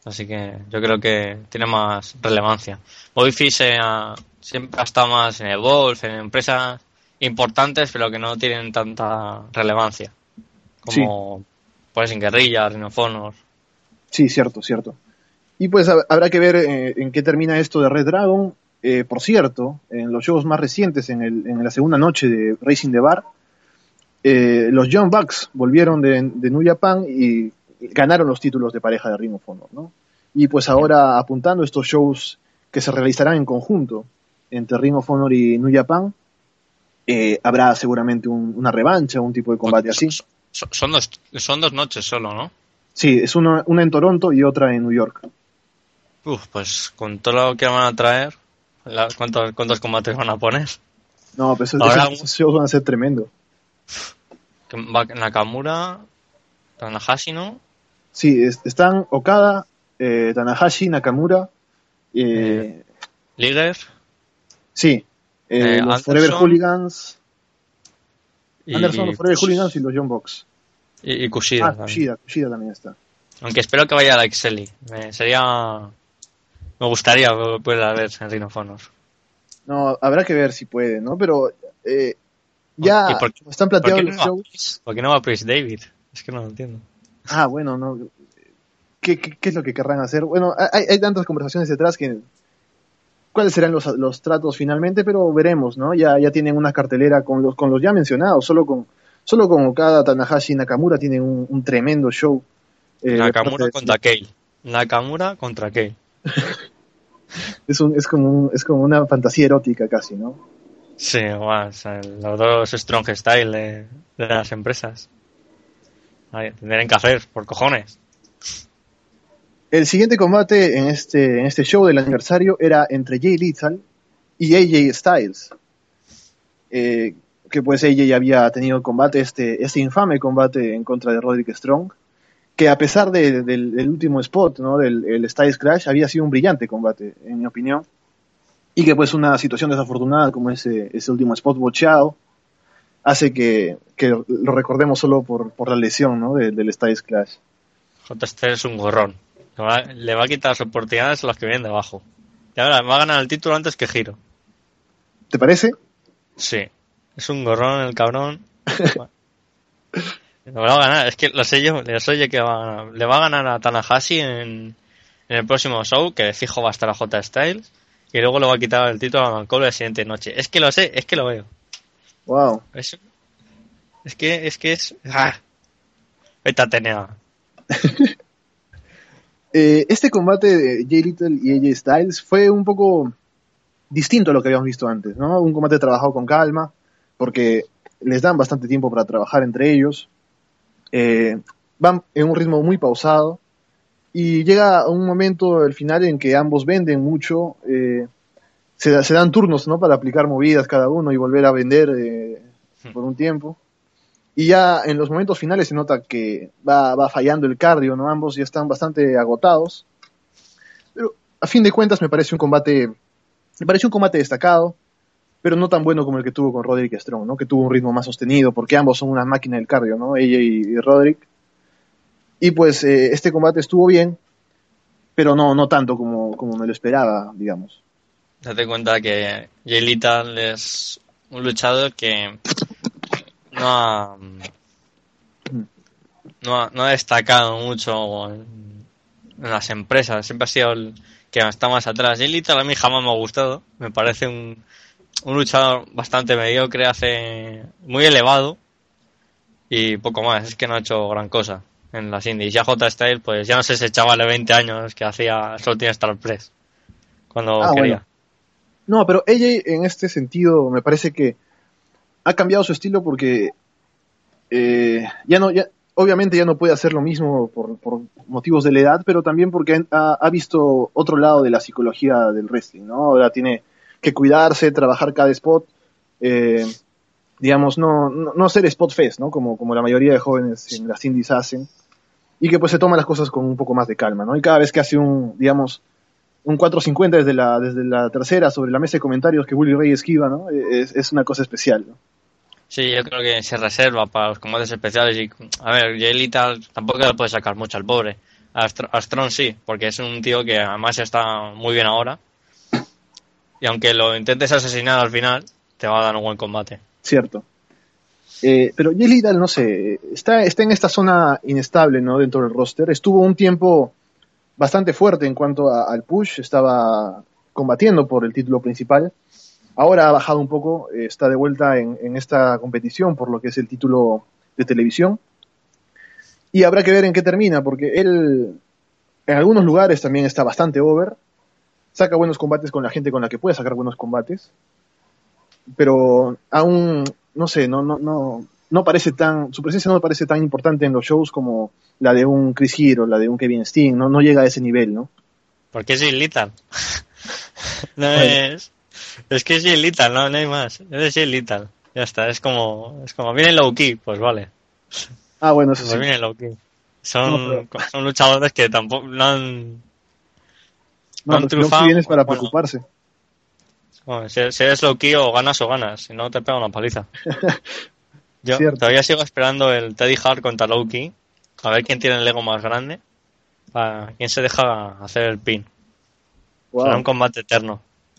Así que yo creo que tiene más relevancia. Bobby Fish siempre ha estado más en Evolve, en empresas importantes, pero que no tienen tanta relevancia. Sí, Como pues en Guerrilla, Ring of Honor. sí, cierto, cierto. Y pues habrá que ver en qué termina esto de Red Dragon. Por cierto, en los juegos más recientes, en la segunda noche de Racing the Bar, los Young Bucks volvieron de New Japan y ganaron los títulos de pareja de Ring of Honor, ¿no? Y pues ahora apuntando estos shows que se realizarán en conjunto entre Ring of Honor y New Japan, habrá seguramente una revancha, un tipo de combate así. Son dos noches solo, ¿no? Sí, es una en Toronto y otra en New York. Pues con todo lo que van a traer, ¿cuántos combates van a poner? No, pues Ahora esos shows van a ser tremendos. Nakamura, Tanahashi, ¿no? Sí, están Okada, Tanahashi, Nakamura, Liger, sí, los Anderson, Forever Hooligans, Anderson, los y, Forever Hooligans y los Young Bucks. y Kushida Ah, también. Kushida también está. Aunque espero que vaya a la Exeli. Me gustaría poder ver en Ring of Honor. No, habrá que ver si puede, ¿no? Pero ¿Y ya están planteados los no va, shows. ¿por qué no va Prince David? Es que no lo entiendo. Ah, bueno, no. ¿Qué es lo que querrán hacer? Bueno, hay tantas conversaciones detrás que cuáles serán los tratos finalmente, pero veremos, ¿no? Ya tienen una cartelera con los ya mencionados, solo con Okada, Tanahashi y Nakamura tienen un tremendo show. Nakamura contra Kale. Nakamura contra Kale. Es como una fantasía erótica casi, ¿no? Sí, bueno, o sea, los dos strong style de las empresas. Ay, tendrían que hacer, por cojones. El siguiente combate en este show del aniversario era entre Jay Lethal y AJ Styles. Que pues AJ había tenido combate, este infame combate en contra de Roderick Strong, que a pesar del último spot, ¿no? El Styles Crash, había sido un brillante combate, en mi opinión. Y que pues una situación desafortunada como ese último spot bocheado hace que lo recordemos solo por la lesión, ¿no? del Styles Clash. JST es un gorrón. Le va a quitar las oportunidades a los que vienen debajo. Y ahora va a ganar el título antes que Hiro. ¿Te parece? Sí. Es un gorrón el cabrón. Lo va a ganar. Es que lo sé yo que va a ganar. Le va a ganar a Tanahashi en el próximo show, que fijo va a estar a J Styles. Y luego le va a quitar el título a Mancoble la siguiente noche. Es que lo sé, es que lo veo. Wow. Es que es... ¡Ah! Vete a Atenea. Este combate de Jay Little y AJ Styles fue un poco distinto a lo que habíamos visto antes, ¿no? Un combate trabajado con calma, porque les dan bastante tiempo para trabajar entre ellos. Van en un ritmo muy pausado. Y llega un momento, al final, en que ambos venden mucho. Se dan turnos, ¿no? Para aplicar movidas cada uno y volver a vender por un tiempo. Y ya en los momentos finales se nota que va fallando el cardio, ¿no? Ambos ya están bastante agotados. Pero a fin de cuentas me pareció un combate destacado, pero no tan bueno como el que tuvo con Roderick Strong, ¿no? Que tuvo un ritmo más sostenido, porque ambos son una máquina del cardio, ¿no? Ella y Roderick. Y pues este combate estuvo bien, pero no tanto como me lo esperaba, digamos. Date cuenta que Jay Lethal es un luchador que no ha destacado mucho en las empresas. Siempre ha sido el que está más atrás. Jay Lethal a mí jamás me ha gustado. Me parece un luchador bastante mediocre, muy elevado y poco más. Es que no ha hecho gran cosa en las indies. Ya J Style, pues ya no sé, ese chaval de 20 años que solo tiene Star Press cuando quería. Bueno. No, pero ella en este sentido me parece que ha cambiado su estilo porque obviamente ya no puede hacer lo mismo por motivos de la edad, pero también porque ha visto otro lado de la psicología del wrestling, ¿no? Ahora tiene que cuidarse, trabajar cada spot, digamos, no hacer spot fest, ¿no? Como la mayoría de jóvenes en las indies hacen, y que pues se toma las cosas con un poco más de calma, ¿no? Y cada vez que hace un 450 desde la tercera sobre la mesa de comentarios que Bully Ray esquiva, ¿no? Es una cosa especial, ¿no? Sí, yo creo que se reserva para los combates especiales y, a ver, Jay Lethal tampoco le puede sacar mucho al pobre. A Strong sí, porque es un tío que además está muy bien ahora. Y aunque lo intentes asesinar al final, te va a dar un buen combate. Cierto. Pero Jay Lethal, no sé, está en esta zona inestable, ¿no? Dentro del roster. Estuvo un tiempo bastante fuerte en cuanto al push, estaba combatiendo por el título principal. Ahora ha bajado un poco, está de vuelta en esta competición por lo que es el título de televisión. Y habrá que ver en qué termina, porque él en algunos lugares también está bastante over. Saca buenos combates con la gente con la que puede sacar buenos combates. Pero aún, no sé, no parece su presencia no parece tan importante en los shows como la de un Chris Hero, la de un Kevin Steen, no llega a ese nivel, ¿no? Porque es Jay Lethal. No Bueno. es que es Jay Lethal, no hay más. Es Jay Lethal. Ya está, es como viene low key, pues vale. Ah, bueno, eso Pues sí. viene low key. No, pero, Son luchadores que tampoco no han no, pero si Loki triunfado. vienes para Bueno, preocuparse. bueno, si eres low key o ganas, si no te pega una paliza. Yo Cierto. todavía sigo esperando el Teddy Hart contra low key. A ver quién tiene el ego más grande. Para quién se deja hacer el pin. Será un Wow. combate eterno.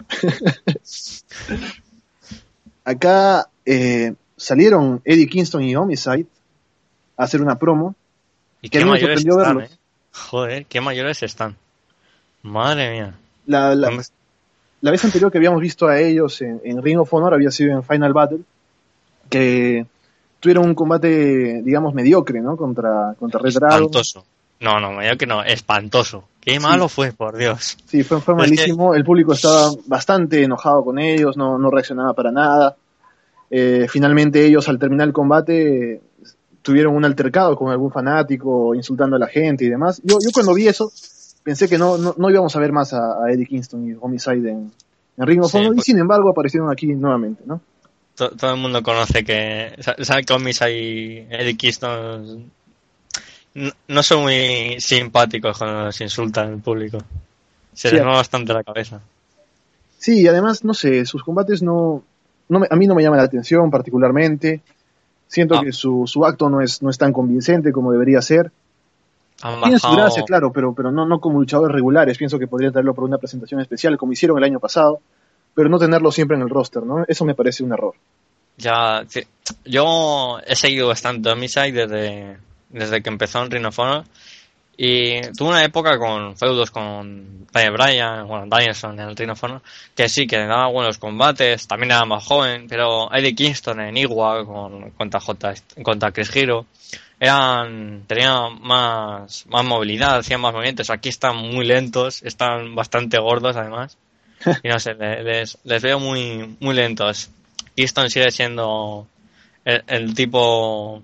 Acá salieron Eddie Kingston y Homicide a hacer una promo, Y que a qué mí me mayores sorprendió están, verlos. ¿eh? Joder, qué mayores están. Madre mía. La, No la, me- la vez anterior que habíamos visto a ellos en Ring of Honor había sido en Final Battle, que tuvieron un combate, digamos, mediocre, ¿no? Contra Red Dragon. Espantoso. No, me digo que no, espantoso. Qué Sí, malo fue, por Dios. sí, fue Es que, malísimo. El público estaba bastante enojado con ellos, no reaccionaba para nada. Finalmente ellos al terminar el combate tuvieron un altercado con algún fanático, insultando a la gente y demás. Yo cuando vi eso pensé que no íbamos a ver más a Eddie Kingston y Homicide en Ring of sí, Honor y sin embargo aparecieron aquí nuevamente, ¿no? todo el mundo conoce que sabe que Omisa y Eddie Kingston no son muy simpáticos cuando se insultan en público. Se Sí, les va bastante la cabeza. sí, y además, no sé, sus combates a mí no me llama la atención particularmente. Siento Ah, que su acto no es tan convincente como debería ser. han Tiene su gracia, bajado. claro, pero no como luchadores regulares. Pienso que podría traerlo por una presentación especial, como hicieron el año pasado, pero no tenerlo siempre en el roster, ¿no? Eso me parece un error. Ya, yo he seguido bastante Homicide desde que empezó en Ring of Honor. Y tuve una época con feudos con Daniel Bryan, bueno, Danielson en el Ring of Honor, que sí, que daba buenos combates, también era más joven, pero Eddie Kingston en Igua contra Chris Hero, tenían más movilidad, hacían más movimientos. Aquí están muy lentos, están bastante gordos además, y no sé, les veo muy lentos. Kingston sigue siendo el tipo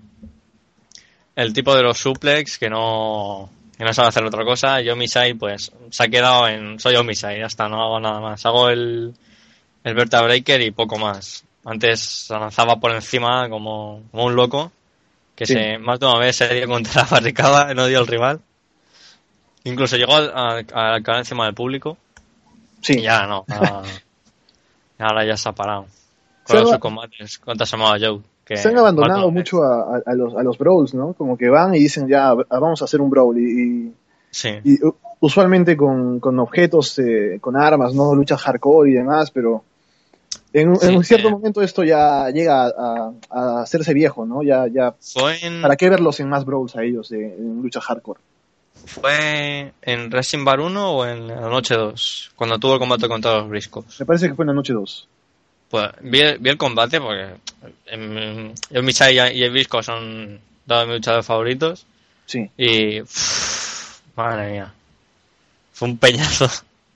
de los suplex que no sabe hacer otra cosa. Y Homicide pues se ha quedado en soy Homicide, ya está, no hago nada más. Hago el Verta Breaker y poco más. Antes se lanzaba por encima como un loco, que Sí, más de una vez se dio contra la barricada, no dio el rival. Incluso llegó a caer encima del público y sí. ya no, ahora ya se ha parado. Se Con han, sus combates contra Samoa Joe, que se han más de una abandonado vez. mucho a los brawls, ¿no? Como que van y dicen, ya, vamos a hacer un brawl. Sí, Usualmente con objetos, con armas, ¿no? Luchas hardcore y demás, pero en sí. un cierto momento esto ya llega a hacerse viejo, ¿no? Ya, Fue ¿para en, qué verlos en más brawls a ellos en lucha hardcore? ¿Fue en Wrestling Bar 1 o en la noche 2? Cuando tuvo el combate contra los Briscos. Me parece que fue en la noche 2. Pues vi el combate porque yo, Michai y el Brisco son dos de mis luchadores favoritos. Sí. Y madre mía, fue un peñazo.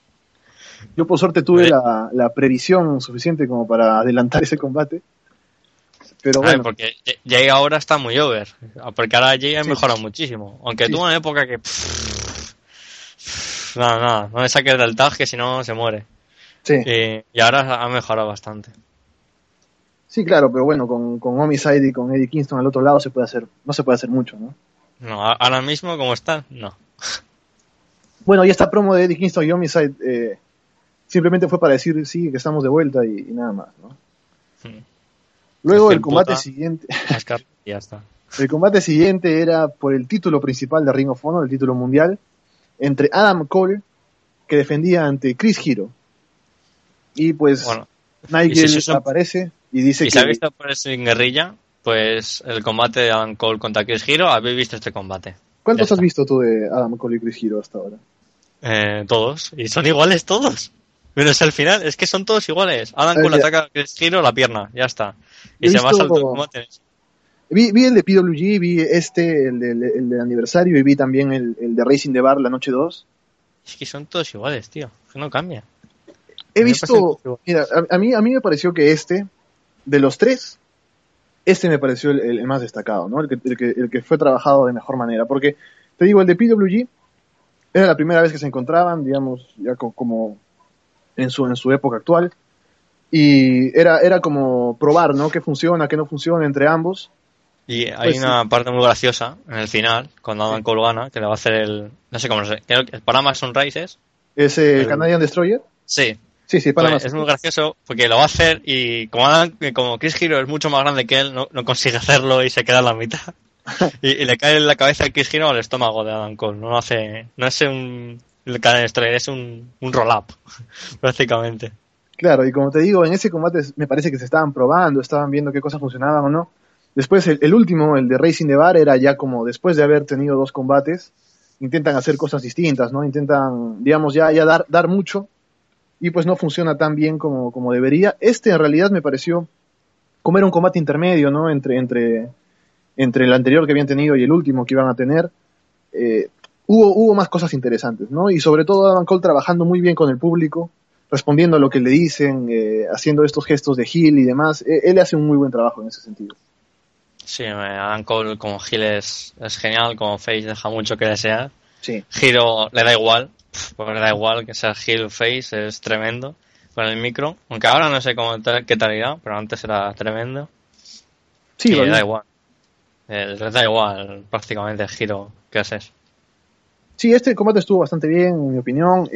Yo por suerte tuve la previsión suficiente como para adelantar ese combate, pero A ver, bueno, porque Jay ahora está muy over. Porque ahora Jay ha sí, mejorado muchísimo. Aunque sí, tuvo una época que nada, no me saques del tag que si no se muere. sí, Y ahora ha mejorado bastante. sí, claro, pero bueno, con Homicide y con Eddie Kingston al otro lado no se puede hacer mucho, ¿no? No, ahora mismo como está, no. Bueno, y esta promo de Eddie Kingston y Homicide simplemente fue para decir sí, que estamos de vuelta y nada más, ¿no? Mm. Luego Decir el combate puta, siguiente, Ascar y ya está. El combate siguiente era por el título principal de Ring of Honor, el título mundial, entre Adam Cole, que defendía ante Chris Hero. Y pues Bueno, Nigel si aparece y dice y que... se ha visto por eso en guerrilla, pues el combate de Adam Cole contra Chris Hero, habéis visto este combate. ¿Cuántos Ya has está. visto tú de Adam Cole y Chris Hero hasta ahora? Todos. Y son iguales todos. Pero es el final, es que son todos iguales. Adam Cole Mira, ataca a Chris Hero la pierna, ya está. Y he se va a visto... saltar el combate. Vi el de PWG, vi el de aniversario, y vi también el de Racing the Bar la noche 2. Es que son todos iguales, tío. Que no cambia. He A mí me parecen visto, todos iguales. mira, a mí me pareció que de los tres, me pareció el más destacado, ¿no? El que fue trabajado de mejor manera. Porque, te digo, el de PWG era la primera vez que se encontraban, digamos, ya como en su época actual. Y era como probar, ¿no? Qué funciona, qué no funciona entre ambos. Y hay Pues una parte muy graciosa en el final, cuando Adam Cole gana, que le va a hacer el... No sé cómo se... Creo que el Panama Sunrises. ese El... Canadian Destroyer. Sí. Sí, Panamá. Pues es muy gracioso porque lo va a hacer y como Chris Hero es mucho más grande que él, no consigue hacerlo y se queda en la mitad. Y le cae en la cabeza a Chris Hero al estómago de Adam Cole. No es el Canadian Destroyer, es un roll-up, prácticamente. Claro, y como te digo, en ese combate me parece que se estaban probando, estaban viendo qué cosas funcionaban o no. Después el último, el de Racing the Bar, era ya como después de haber tenido dos combates, intentan hacer cosas distintas, ¿no? Intentan, digamos, ya dar mucho, y pues no funciona tan bien como debería. En realidad me pareció como era un combate intermedio, ¿no? Entre el anterior que habían tenido y el último que iban a tener. eh, hubo más cosas interesantes, ¿no? Y sobre todo Adam Cole trabajando muy bien con el público, respondiendo a lo que le dicen, haciendo estos gestos de heel y demás. Él hace un muy buen trabajo en ese sentido. Sí, Adam Cole como heel es genial, como face deja mucho que desear. Sí. Hero le da igual, porque le da igual que sea heel o face, es tremendo con el micro. Aunque ahora no sé qué tal irá, pero antes era tremendo. Sí, Y le vale. da igual. Les da igual prácticamente el giro que haces. Sí, este combate estuvo bastante bien, en mi opinión.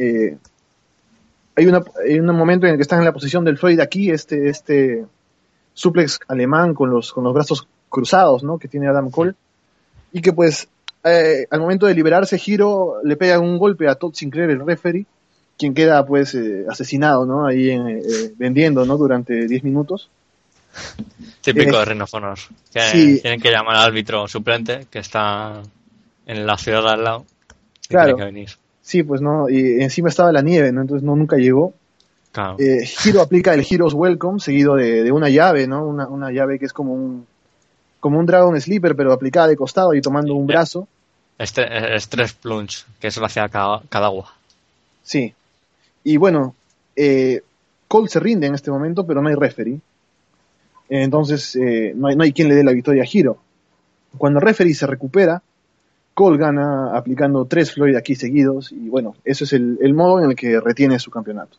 Hay un momento en el que están en la posición del Floyd aquí, este suplex alemán con los brazos cruzados, ¿no? Que tiene Adam Cole. Y que pues al momento de liberarse Hiro le pega un golpe a Todd Sinclair, el referee, quien queda pues asesinado, ¿no? Ahí vendiendo, ¿no? Durante 10 minutos. Típico de Ring of Honor. Que Sí, tienen que llamar al árbitro suplente que está en la ciudad de al lado. Y claro. tiene que venir. Sí, pues no, y encima estaba la nieve, ¿no? Entonces nunca llegó. Claro. Hiro aplica el Hero's Welcome, seguido de una llave, ¿no? Una llave que es como un Dragon Sleeper, pero aplicada de costado y tomando un brazo. Stress Plunge, que eso lo hacía Kadawa. Sí. Y bueno, Cole se rinde en este momento, pero no hay referee. Entonces no hay quien le dé la victoria a Hiro. Cuando el referee se recupera, Cole gana aplicando 3 Floyd aquí seguidos, y bueno, eso es el modo en el que retiene su campeonato.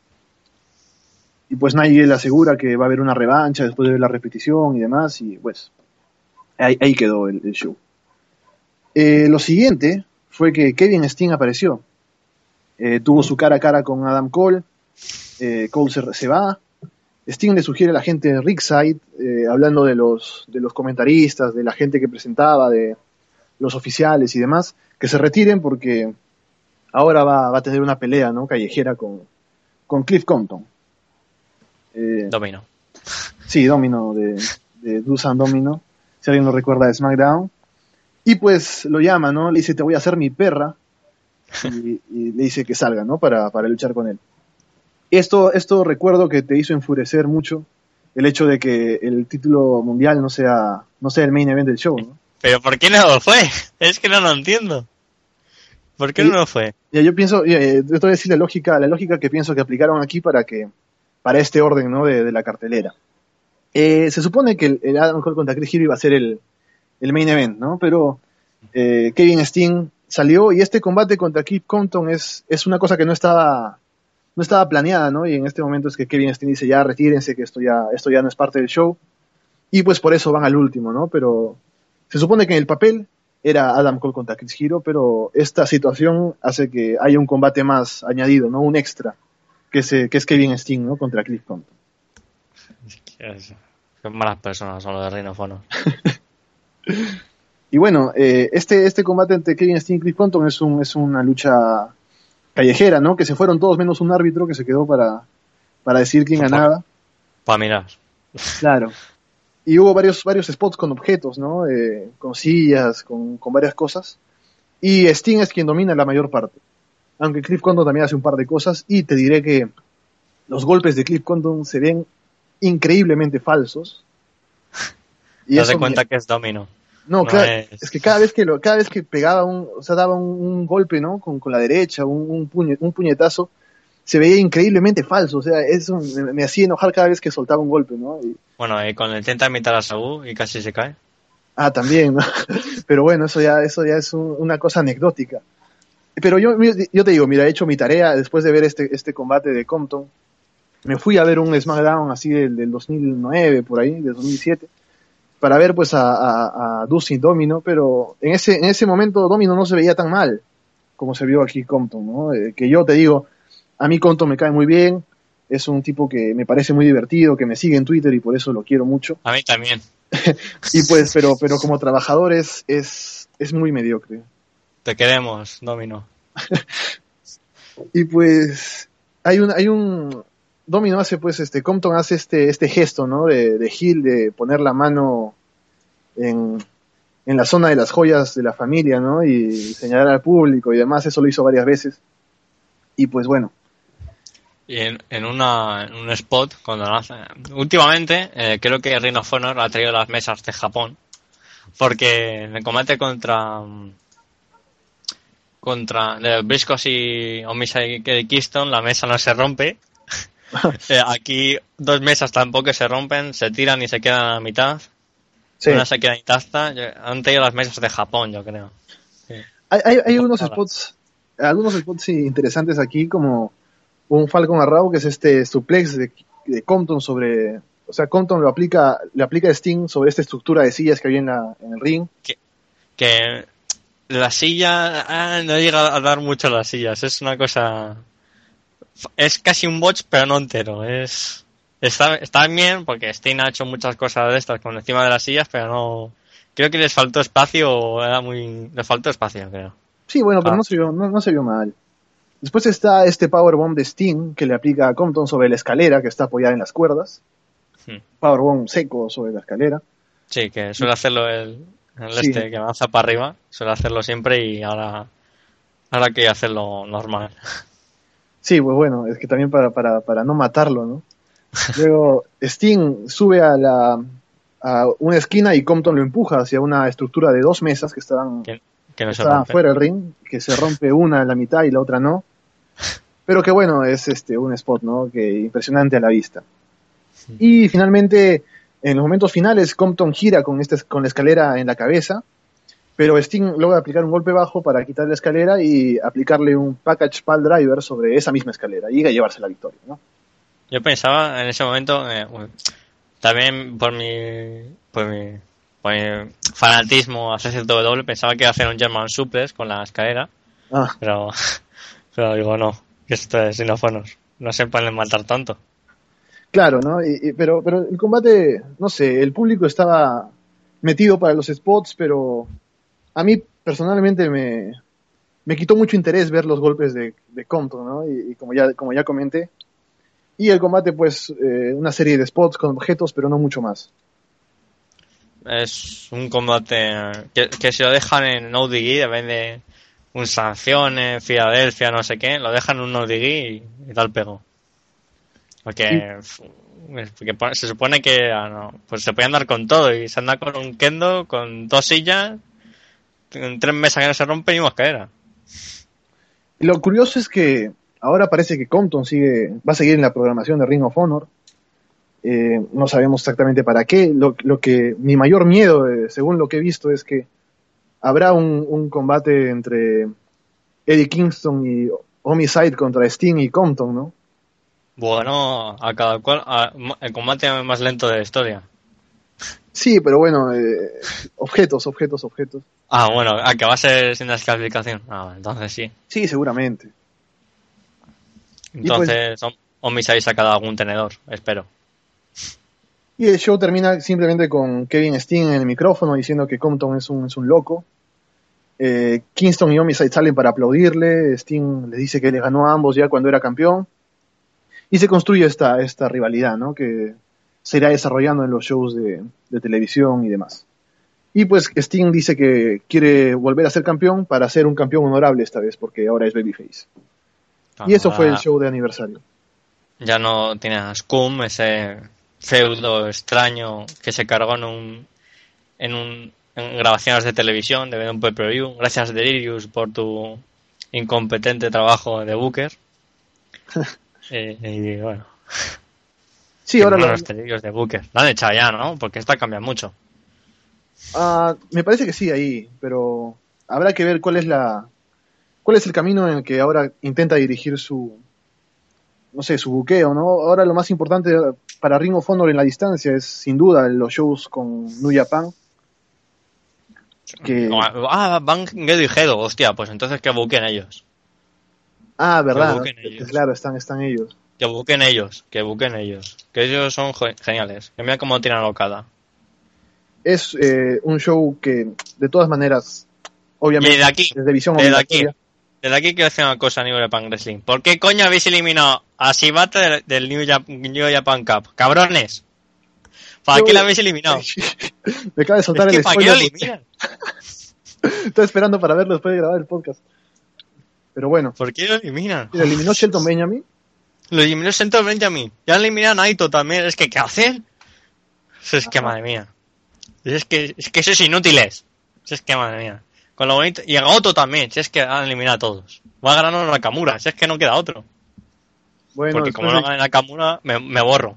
Y pues Nigel asegura que va a haber una revancha después de ver la repetición y demás, y pues ahí quedó el show. Lo siguiente fue que Kevin Steen apareció. Tuvo su cara a cara con Adam Cole. Cole se va. Sting le sugiere a la gente de Ringside, hablando de los comentaristas, de la gente que presentaba, de los oficiales y demás, que se retiren porque ahora va a tener una pelea, ¿no? Callejera con Cliff Compton. Domino. Sí, Domino, de Dusan Domino, si alguien lo recuerda de SmackDown. Y pues lo llama, ¿no? Le dice, te voy a hacer mi perra. Y le dice que salga, ¿no? Para luchar con él. Esto recuerdo que te hizo enfurecer mucho el hecho de que el título mundial no sea el main event del show, ¿no? Pero ¿por qué no lo fue? Es que no lo entiendo. ¿Por qué no lo fue? Ya, yo pienso, yo te voy a decir la lógica que pienso que aplicaron aquí para este orden, ¿no? de la cartelera. Se supone que el Adam Cole contra Chris Hero iba a ser el main event, ¿no? Pero Kevin Steen salió y este combate contra Cliff Compton es una cosa que no estaba planeada, ¿no? Y en este momento es que Kevin Steen dice, ya retírense, que esto ya no es parte del show. Y pues por eso van al último, ¿no? Pero se supone que en el papel era Adam Cole contra Chris Hero, pero esta situación hace que haya un combate más añadido, ¿no? Un extra, que es Kevin Steen, ¿no? Contra Cliff Compton. Qué malas personas son los de Ring of Honor. Y bueno, este combate entre Kevin Steen y Chris Compton es una lucha callejera, ¿no? Que se fueron todos menos un árbitro que se quedó para decir quién ganaba. Para mirar. Claro. Y hubo varios spots con objetos, ¿no? Con sillas, con varias cosas. Y Sting es quien domina la mayor parte. Aunque Cliff Condon también hace un par de cosas. Y te diré que los golpes de Cliff Condon se ven increíblemente falsos. Y Te eso das cuenta que es domino. No, No claro, es- es que cada vez que pegaba o sea, daba un golpe, ¿no? Con la derecha, un puñetazo, se veía increíblemente falso. O sea, eso me hacía enojar cada vez que soltaba un golpe, ¿no? Bueno, y con el intenta imitar a Sabu y casi se cae. También, ¿no? Pero bueno, eso ya es una cosa anecdótica. Pero yo te digo, mira, he hecho mi tarea después de ver este combate de Compton. Me fui a ver un SmackDown así del 2009, por ahí, del 2007, para ver pues a Dustin Domino, pero en ese momento Domino no se veía tan mal como se vio aquí Compton, ¿no? Que yo te digo, a mí Compton me cae muy bien, es un tipo que me parece muy divertido, que me sigue en Twitter y por eso lo quiero mucho. A mí también. Y pues, pero como trabajador es muy mediocre. Te queremos, Domino. Y pues hay un Domino hace pues Compton hace este gesto, ¿no? De heel, de poner la mano en, en la zona de las joyas de la familia, ¿no? Y señalar al público y demás, eso lo hizo varias veces. Y pues bueno, Y en un spot, cuando lo hace. Últimamente, creo que Ring of Honor ha traído las mesas de Japón. Porque en el combate contra Briscoes y Homicide y Keystone, la mesa no se rompe. Aquí dos mesas tampoco se rompen, se tiran y se quedan a la mitad. sí. Una se queda intacta. Han traído las mesas de Japón, yo creo. Sí. Hay algunos spots interesantes aquí, como un Falcon Arrow, que es este suplex de Compton sobre, o sea, Compton le aplica a Sting sobre esta estructura de sillas que había en el ring. Que la silla no llega a dar mucho las sillas, es una cosa, es casi un botch pero no entero, está bien porque Stein ha hecho muchas cosas de estas con encima de las sillas, pero no, creo que les faltó espacio, les faltó espacio, creo. Sí, bueno, pero no se vio mal. Después está este Powerbomb de Sting que le aplica a Compton sobre la escalera que está apoyada en las cuerdas. Powerbomb seco sobre la escalera. Sí, que suele hacerlo Sí. que avanza para arriba, suele hacerlo siempre y ahora quiere hacerlo normal. Sí, pues bueno, es que también para no matarlo, ¿no? Luego Sting sube a una esquina y Compton lo empuja hacia una estructura de 2 mesas que Que no se estaban rompe. fuera del ring, que se rompe una en la mitad y la otra no. Pero que bueno, es un spot, ¿no? Que impresionante a la vista. Y finalmente, en los momentos finales, Compton gira con la escalera en la cabeza, pero Sting logra aplicar un golpe bajo para quitar la escalera y aplicarle un package pile driver sobre esa misma escalera y llevarse la victoria, ¿no? Yo pensaba en ese momento, también por mi fanatismo a CZW, pensaba que iba a hacer un German Suplex con la escalera, Ah, pero, pero digo no, que esto es sinófonos, no se pueden matar tanto. claro, ¿no? Pero el combate, no sé, el público estaba metido para los spots, pero a mí personalmente me quitó mucho interés ver los golpes de Compton, ¿no? Y como ya comenté. Y el combate, pues, una serie de spots con objetos, pero no mucho más. Es un combate que si lo dejan en ODG, en vez de un sanciones, Filadelfia, no sé qué, lo dejan en un ODG y tal pego. Porque se supone que pues se puede andar con todo y se anda con un kendo, con 2 sillas, en 3 mesas que no se rompen y una escalera. Y lo curioso es que ahora parece que Compton va a seguir en la programación de Ring of Honor. No sabemos exactamente para qué. Lo que mi mayor miedo, según lo que he visto, es que habrá un combate entre Eddie Kingston y Homicide contra Sting y Compton, ¿no? Bueno, a cada cual, el combate más lento de la historia. Sí, pero bueno, objetos. Bueno, que va a ser sin descalificación. Entonces sí. Sí, seguramente. Y pues, Entonces, Homicide saca algún tenedor, espero. Y el show termina simplemente con Kevin Steen en el micrófono diciendo que Compton es un loco. Kingston y Homicide salen para aplaudirle. Steen le dice que le ganó a ambos ya cuando era campeón. Y se construye esta rivalidad, ¿no? Que se irá desarrollando en los shows de televisión y demás. Y pues Sting dice que quiere volver a ser campeón para ser un campeón honorable esta vez, porque ahora es babyface. Y eso fue el show de aniversario. Ya no tiene a Scum, ese feudo extraño que se cargó en grabaciones de televisión, de un pay-per-view. Gracias, Delirious, por tu incompetente trabajo de Booker. Y bueno. Sí, ahora los Delirious de Booker. Lo han echado ya, ¿no? Porque esta cambia mucho. Me parece que sí ahí, pero habrá que ver cuál es el camino en el que ahora intenta dirigir su buqueo, ¿no? Ahora lo más importante para Ring of Honor en la distancia es sin duda los shows con New Japan. Van Gedo y Gedo, hostia, pues entonces que buquen ellos. Verdad, claro, están ellos. Que buquen ellos, que ellos son geniales. Que mira cómo tiran Okada. Es un show que, de todas maneras, obviamente, desde visión obligatoria. Desde aquí quiero decir una cosa a New Japan Wrestling. ¿Por qué coño habéis eliminado a Shibata del New Japan Cup? ¡Cabrones! ¿Para qué lo habéis eliminado? Me acaba de soltar el ¿para qué lo eliminan? Estoy esperando para verlo después de grabar el podcast. Pero bueno. ¿Por qué lo eliminan? ¿Lo eliminó Shelton Benjamin? Lo eliminó Shelton Benjamin. Ya lo eliminó Naito también. Es que, ¿qué hacen? Es que, madre mía. Es que eso es inútiles. Es que, madre mía. Con lo bonito. Y a Goto también. Si es que han eliminado a todos. Va a ganar Nakamura. Si es que no queda otro. Bueno, porque como no gane Nakamura, me borro.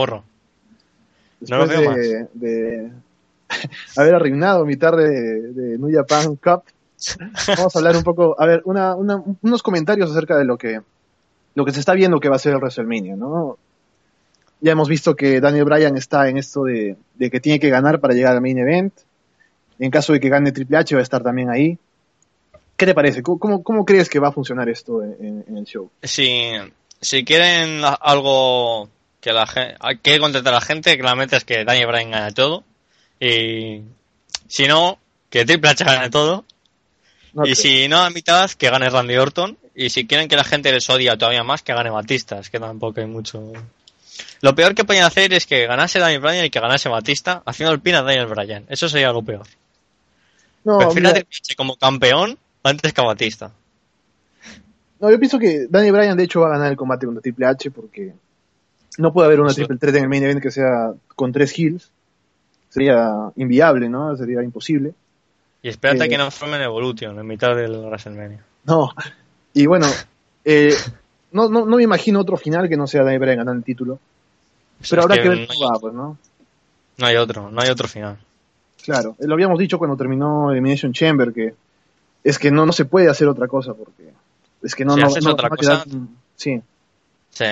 No lo veo más. De haber arruinado mitad de New Japan Cup, vamos a hablar un poco, a ver, unos comentarios acerca de lo que se está viendo que va a ser el WrestleMania, ¿no? Ya hemos visto que Daniel Bryan está en esto de que tiene que ganar para llegar al main event. En caso de que gane Triple H va a estar también ahí. ¿Qué te parece? ¿Cómo crees que va a funcionar esto en el show? Si quieren algo que la gente, hay que contentar a la gente, claramente es que Daniel Bryan gane todo. Y si no, que Triple H gane todo. Y si no, a mitad, que gane Randy Orton. Y si quieren que la gente les odie todavía más, que gane Batista. Es que tampoco hay mucho. Lo peor que pueden hacer es que ganase Daniel Bryan y que ganase Batista haciendo el pin a Daniel Bryan. Eso sería algo peor. No, prefiero a Triple H como campeón antes que a Batista. No, yo pienso que Daniel Bryan de hecho va a ganar el combate contra Triple H porque no puede haber una triple threat en el main event que sea con 3 heels. Sería inviable, ¿no? Sería imposible. Y espérate que no formen Evolution en mitad del WrestleMania. No. Y bueno, no me imagino otro final que no sea Daniel Bryan ganando el título. Pero habrá que ver cómo va, pues, ¿no? No hay otro final. Claro, lo habíamos dicho cuando terminó Elimination Chamber, que es que no se puede hacer otra cosa, porque es que no haces otra cosa. Sí. Sí,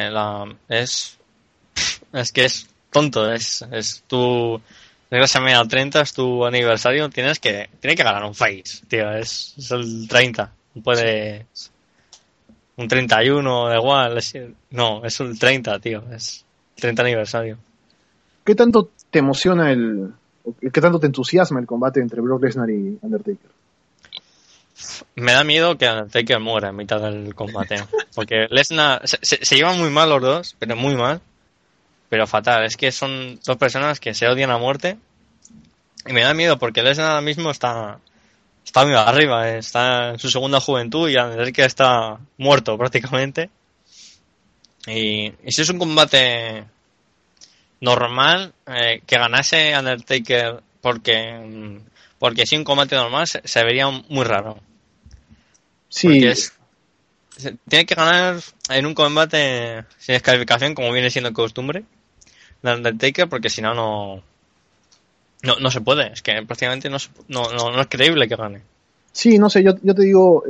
es que es tonto, es tu WrestleMania 30, es tu aniversario, tiene que ganar un face, tío, es el 30, no puede un 31, da igual, no, es el 30, tío, es el 30 aniversario. ¿Qué tanto te emociona qué tanto te entusiasma el combate entre Brock Lesnar y Undertaker? Me da miedo que Undertaker muera en mitad del combate, porque Lesnar se llevan muy mal los dos, pero muy mal. Pero fatal, es que son dos personas que se odian a muerte. Y me da miedo porque Lesnar ahora mismo está muy arriba, está en su segunda juventud y Undertaker está muerto prácticamente. Y si es un combate normal, que ganase Undertaker porque si un combate normal se vería muy raro. Sí. Tiene que ganar en un combate sin descalificación, como viene siendo costumbre de Undertaker, porque si no se puede. Es que prácticamente no es creíble que gane. Sí, no sé, yo te digo,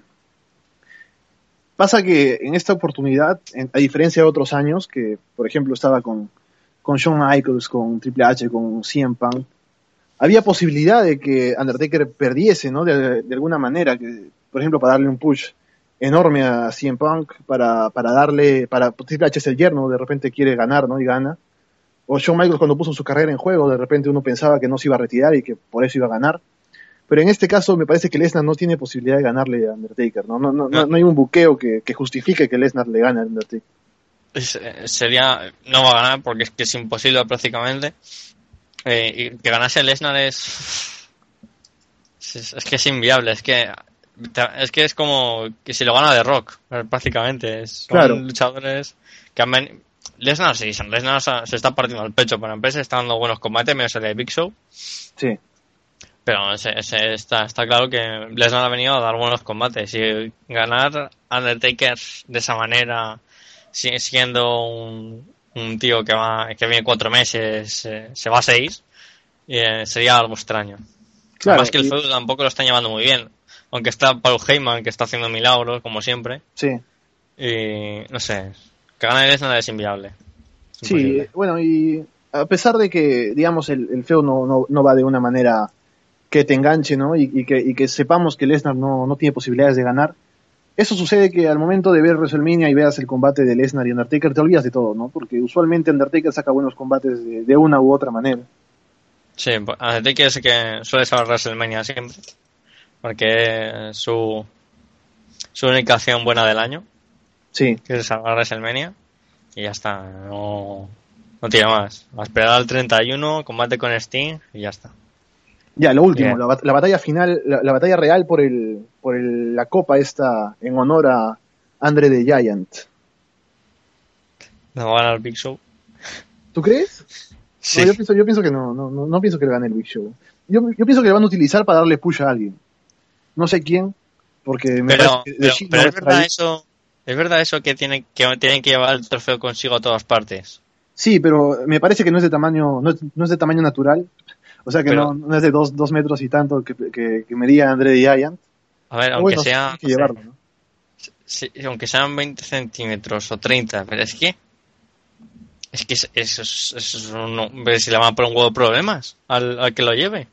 pasa que en esta oportunidad, a diferencia de otros años, que por ejemplo estaba con Shawn Michaels, con Triple H, con CM Punk, había posibilidad de que Undertaker perdiese, ¿no? De alguna manera, que por ejemplo para darle un push enorme a CM Punk, para Triple H es el yerno, de repente quiere ganar, ¿no? Y gana. o Shawn Michaels cuando puso su carrera en juego, de repente uno pensaba que no se iba a retirar y que por eso iba a ganar. Pero en este caso me parece que Lesnar no tiene posibilidad de ganarle a Undertaker, no hay un buqueo que justifique que Lesnar le gane a Undertaker. No va a ganar porque es que es imposible prácticamente. Y que ganase Lesnar es que es inviable, es que es como que si lo gana The Rock prácticamente. Son luchadores que Lesnar se está partiendo el pecho para empezar, está dando buenos combates, menos el de Big Show. Sí. Pero está claro que Lesnar ha venido a dar buenos combates y ganar Undertaker de esa manera, siendo un tío que viene 4 meses, se va a 6, sería algo extraño. Claro, además que el feudo tampoco lo están llevando muy bien, aunque está Paul Heyman, que está haciendo milagros como siempre. Sí. Y no sé, que gane Lesnar es inviable. Sí, bueno, y a pesar de que, digamos, el feudo no va de una manera que te enganche, ¿no? Y que sepamos que Lesnar no tiene posibilidades de ganar. Eso sucede que al momento de ver WrestleMania y veas el combate de Lesnar y Undertaker, te olvidas de todo, ¿no? Porque usualmente Undertaker saca buenos combates de una u otra manera. Sí, Undertaker es que suele saber WrestleMania siempre, porque es su única acción buena del año. Sí. Que es salvar WrestleMania y ya está, no tiene más. Va a esperar al 31, combate con Sting y ya está. Ya, lo último, la batalla final, la batalla real por la copa esta en honor a Andre the Giant. No va a ganar el Big Show. ¿Tú crees? Sí. No, yo pienso que no pienso que le gane el Big Show. Yo pienso que le van a utilizar para darle push a alguien. No sé quién, porque pero es verdad eso que tienen que llevar el trofeo consigo a todas partes. Sí, pero me parece que no es de tamaño natural. O sea que no es de 2 metros y tanto que medía Andre the Giant. A ver, aunque sea... Hay que llevarlo, ¿no? Sí, aunque sean 20 centímetros o 30, pero es que eso si le van a poner un huevo de problemas al que lo lleve.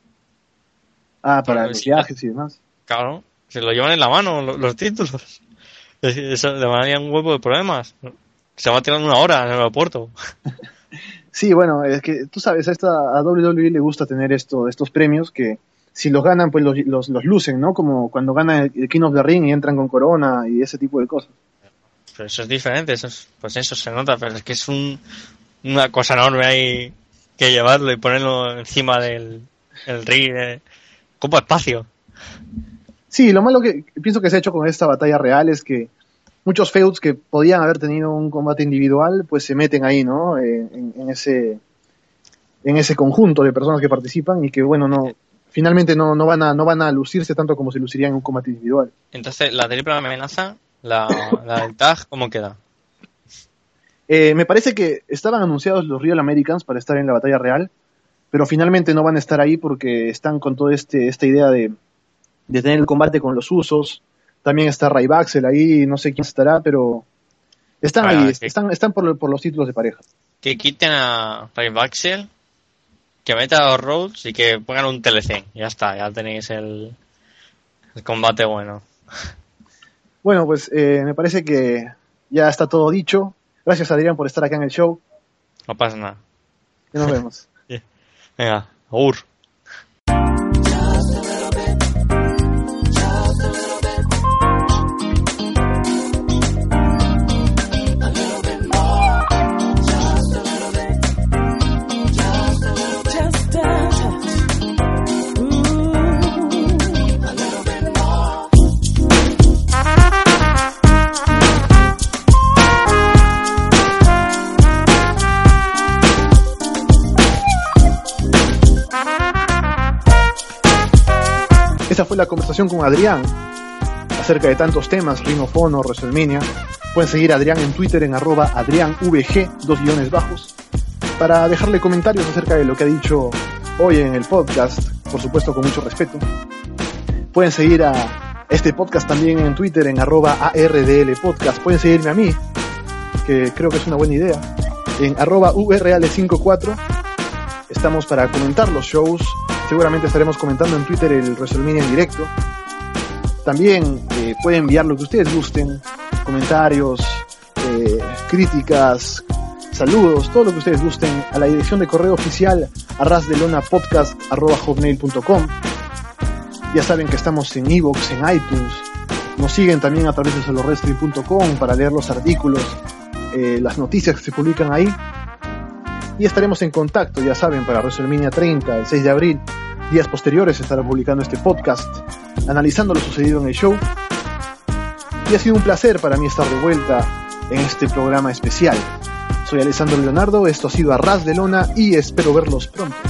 Para los viajes y demás. Claro, se lo llevan en la mano los títulos. Eso le van a dar un huevo de problemas. Se va a tirar 1 hora en el aeropuerto. Sí, bueno, es que tú sabes, a WWE le gusta tener estos premios que si los ganan, pues los lucen, ¿no? Como cuando gana el King of the Ring y entran con corona y ese tipo de cosas. Pero eso es diferente, pues eso se nota, pero es que es una cosa enorme ahí que llevarlo y ponerlo encima del ring, como espacio. Sí, lo malo que pienso que se ha hecho con esta batalla real es que muchos feuds que podían haber tenido un combate individual, pues se meten ahí, ¿no? En ese conjunto de personas que participan y que, bueno, finalmente no van a lucirse tanto como se lucirían en un combate individual. Entonces, la triple amenaza, la del tag, ¿cómo queda? Me parece que estaban anunciados los Real Americans para estar en la batalla real, pero finalmente no van a estar ahí porque están con toda esta idea de tener el combate con los Usos. También está Ryback ahí, no sé quién estará, pero están ahí, están por los títulos de pareja. Que quiten a Ryback, que metan a los Rhodes y que pongan un TLC. Ya está, ya tenéis el combate bueno. Bueno, pues me parece que ya está todo dicho. Gracias, Adrián, por estar acá en el show. No pasa nada. Y nos vemos. Venga, agur. Esta fue la conversación con Adrián acerca de tantos temas, Ring of Honor, WrestleMania. Pueden seguir a Adrián en Twitter en @AdriánVG, 2_ para dejarle comentarios acerca de lo que ha dicho hoy en el podcast, por supuesto con mucho respeto. Pueden seguir a este podcast también en Twitter en @ARDLPodcast. Pueden seguirme a mí, que creo que es una buena idea, en @VReale54. Estamos para comentar los shows. Seguramente estaremos comentando en Twitter el WrestleMania en directo. También pueden enviar lo que ustedes gusten, comentarios, críticas, saludos, todo lo que ustedes gusten a la dirección de correo oficial arrasdelonapodcast@hotmail.com. Ya saben que estamos en iVoox, en iTunes. Nos siguen también a través de solorestri.com para leer los artículos, las noticias que se publican ahí. Y estaremos en contacto, ya saben, para WrestleMania 30, el 6 de abril. Días posteriores se estará publicando este podcast, analizando lo sucedido en el show. Y ha sido un placer para mí estar de vuelta en este programa especial. Soy Alessandro Leonardo, esto ha sido Arras de Lona y espero verlos pronto.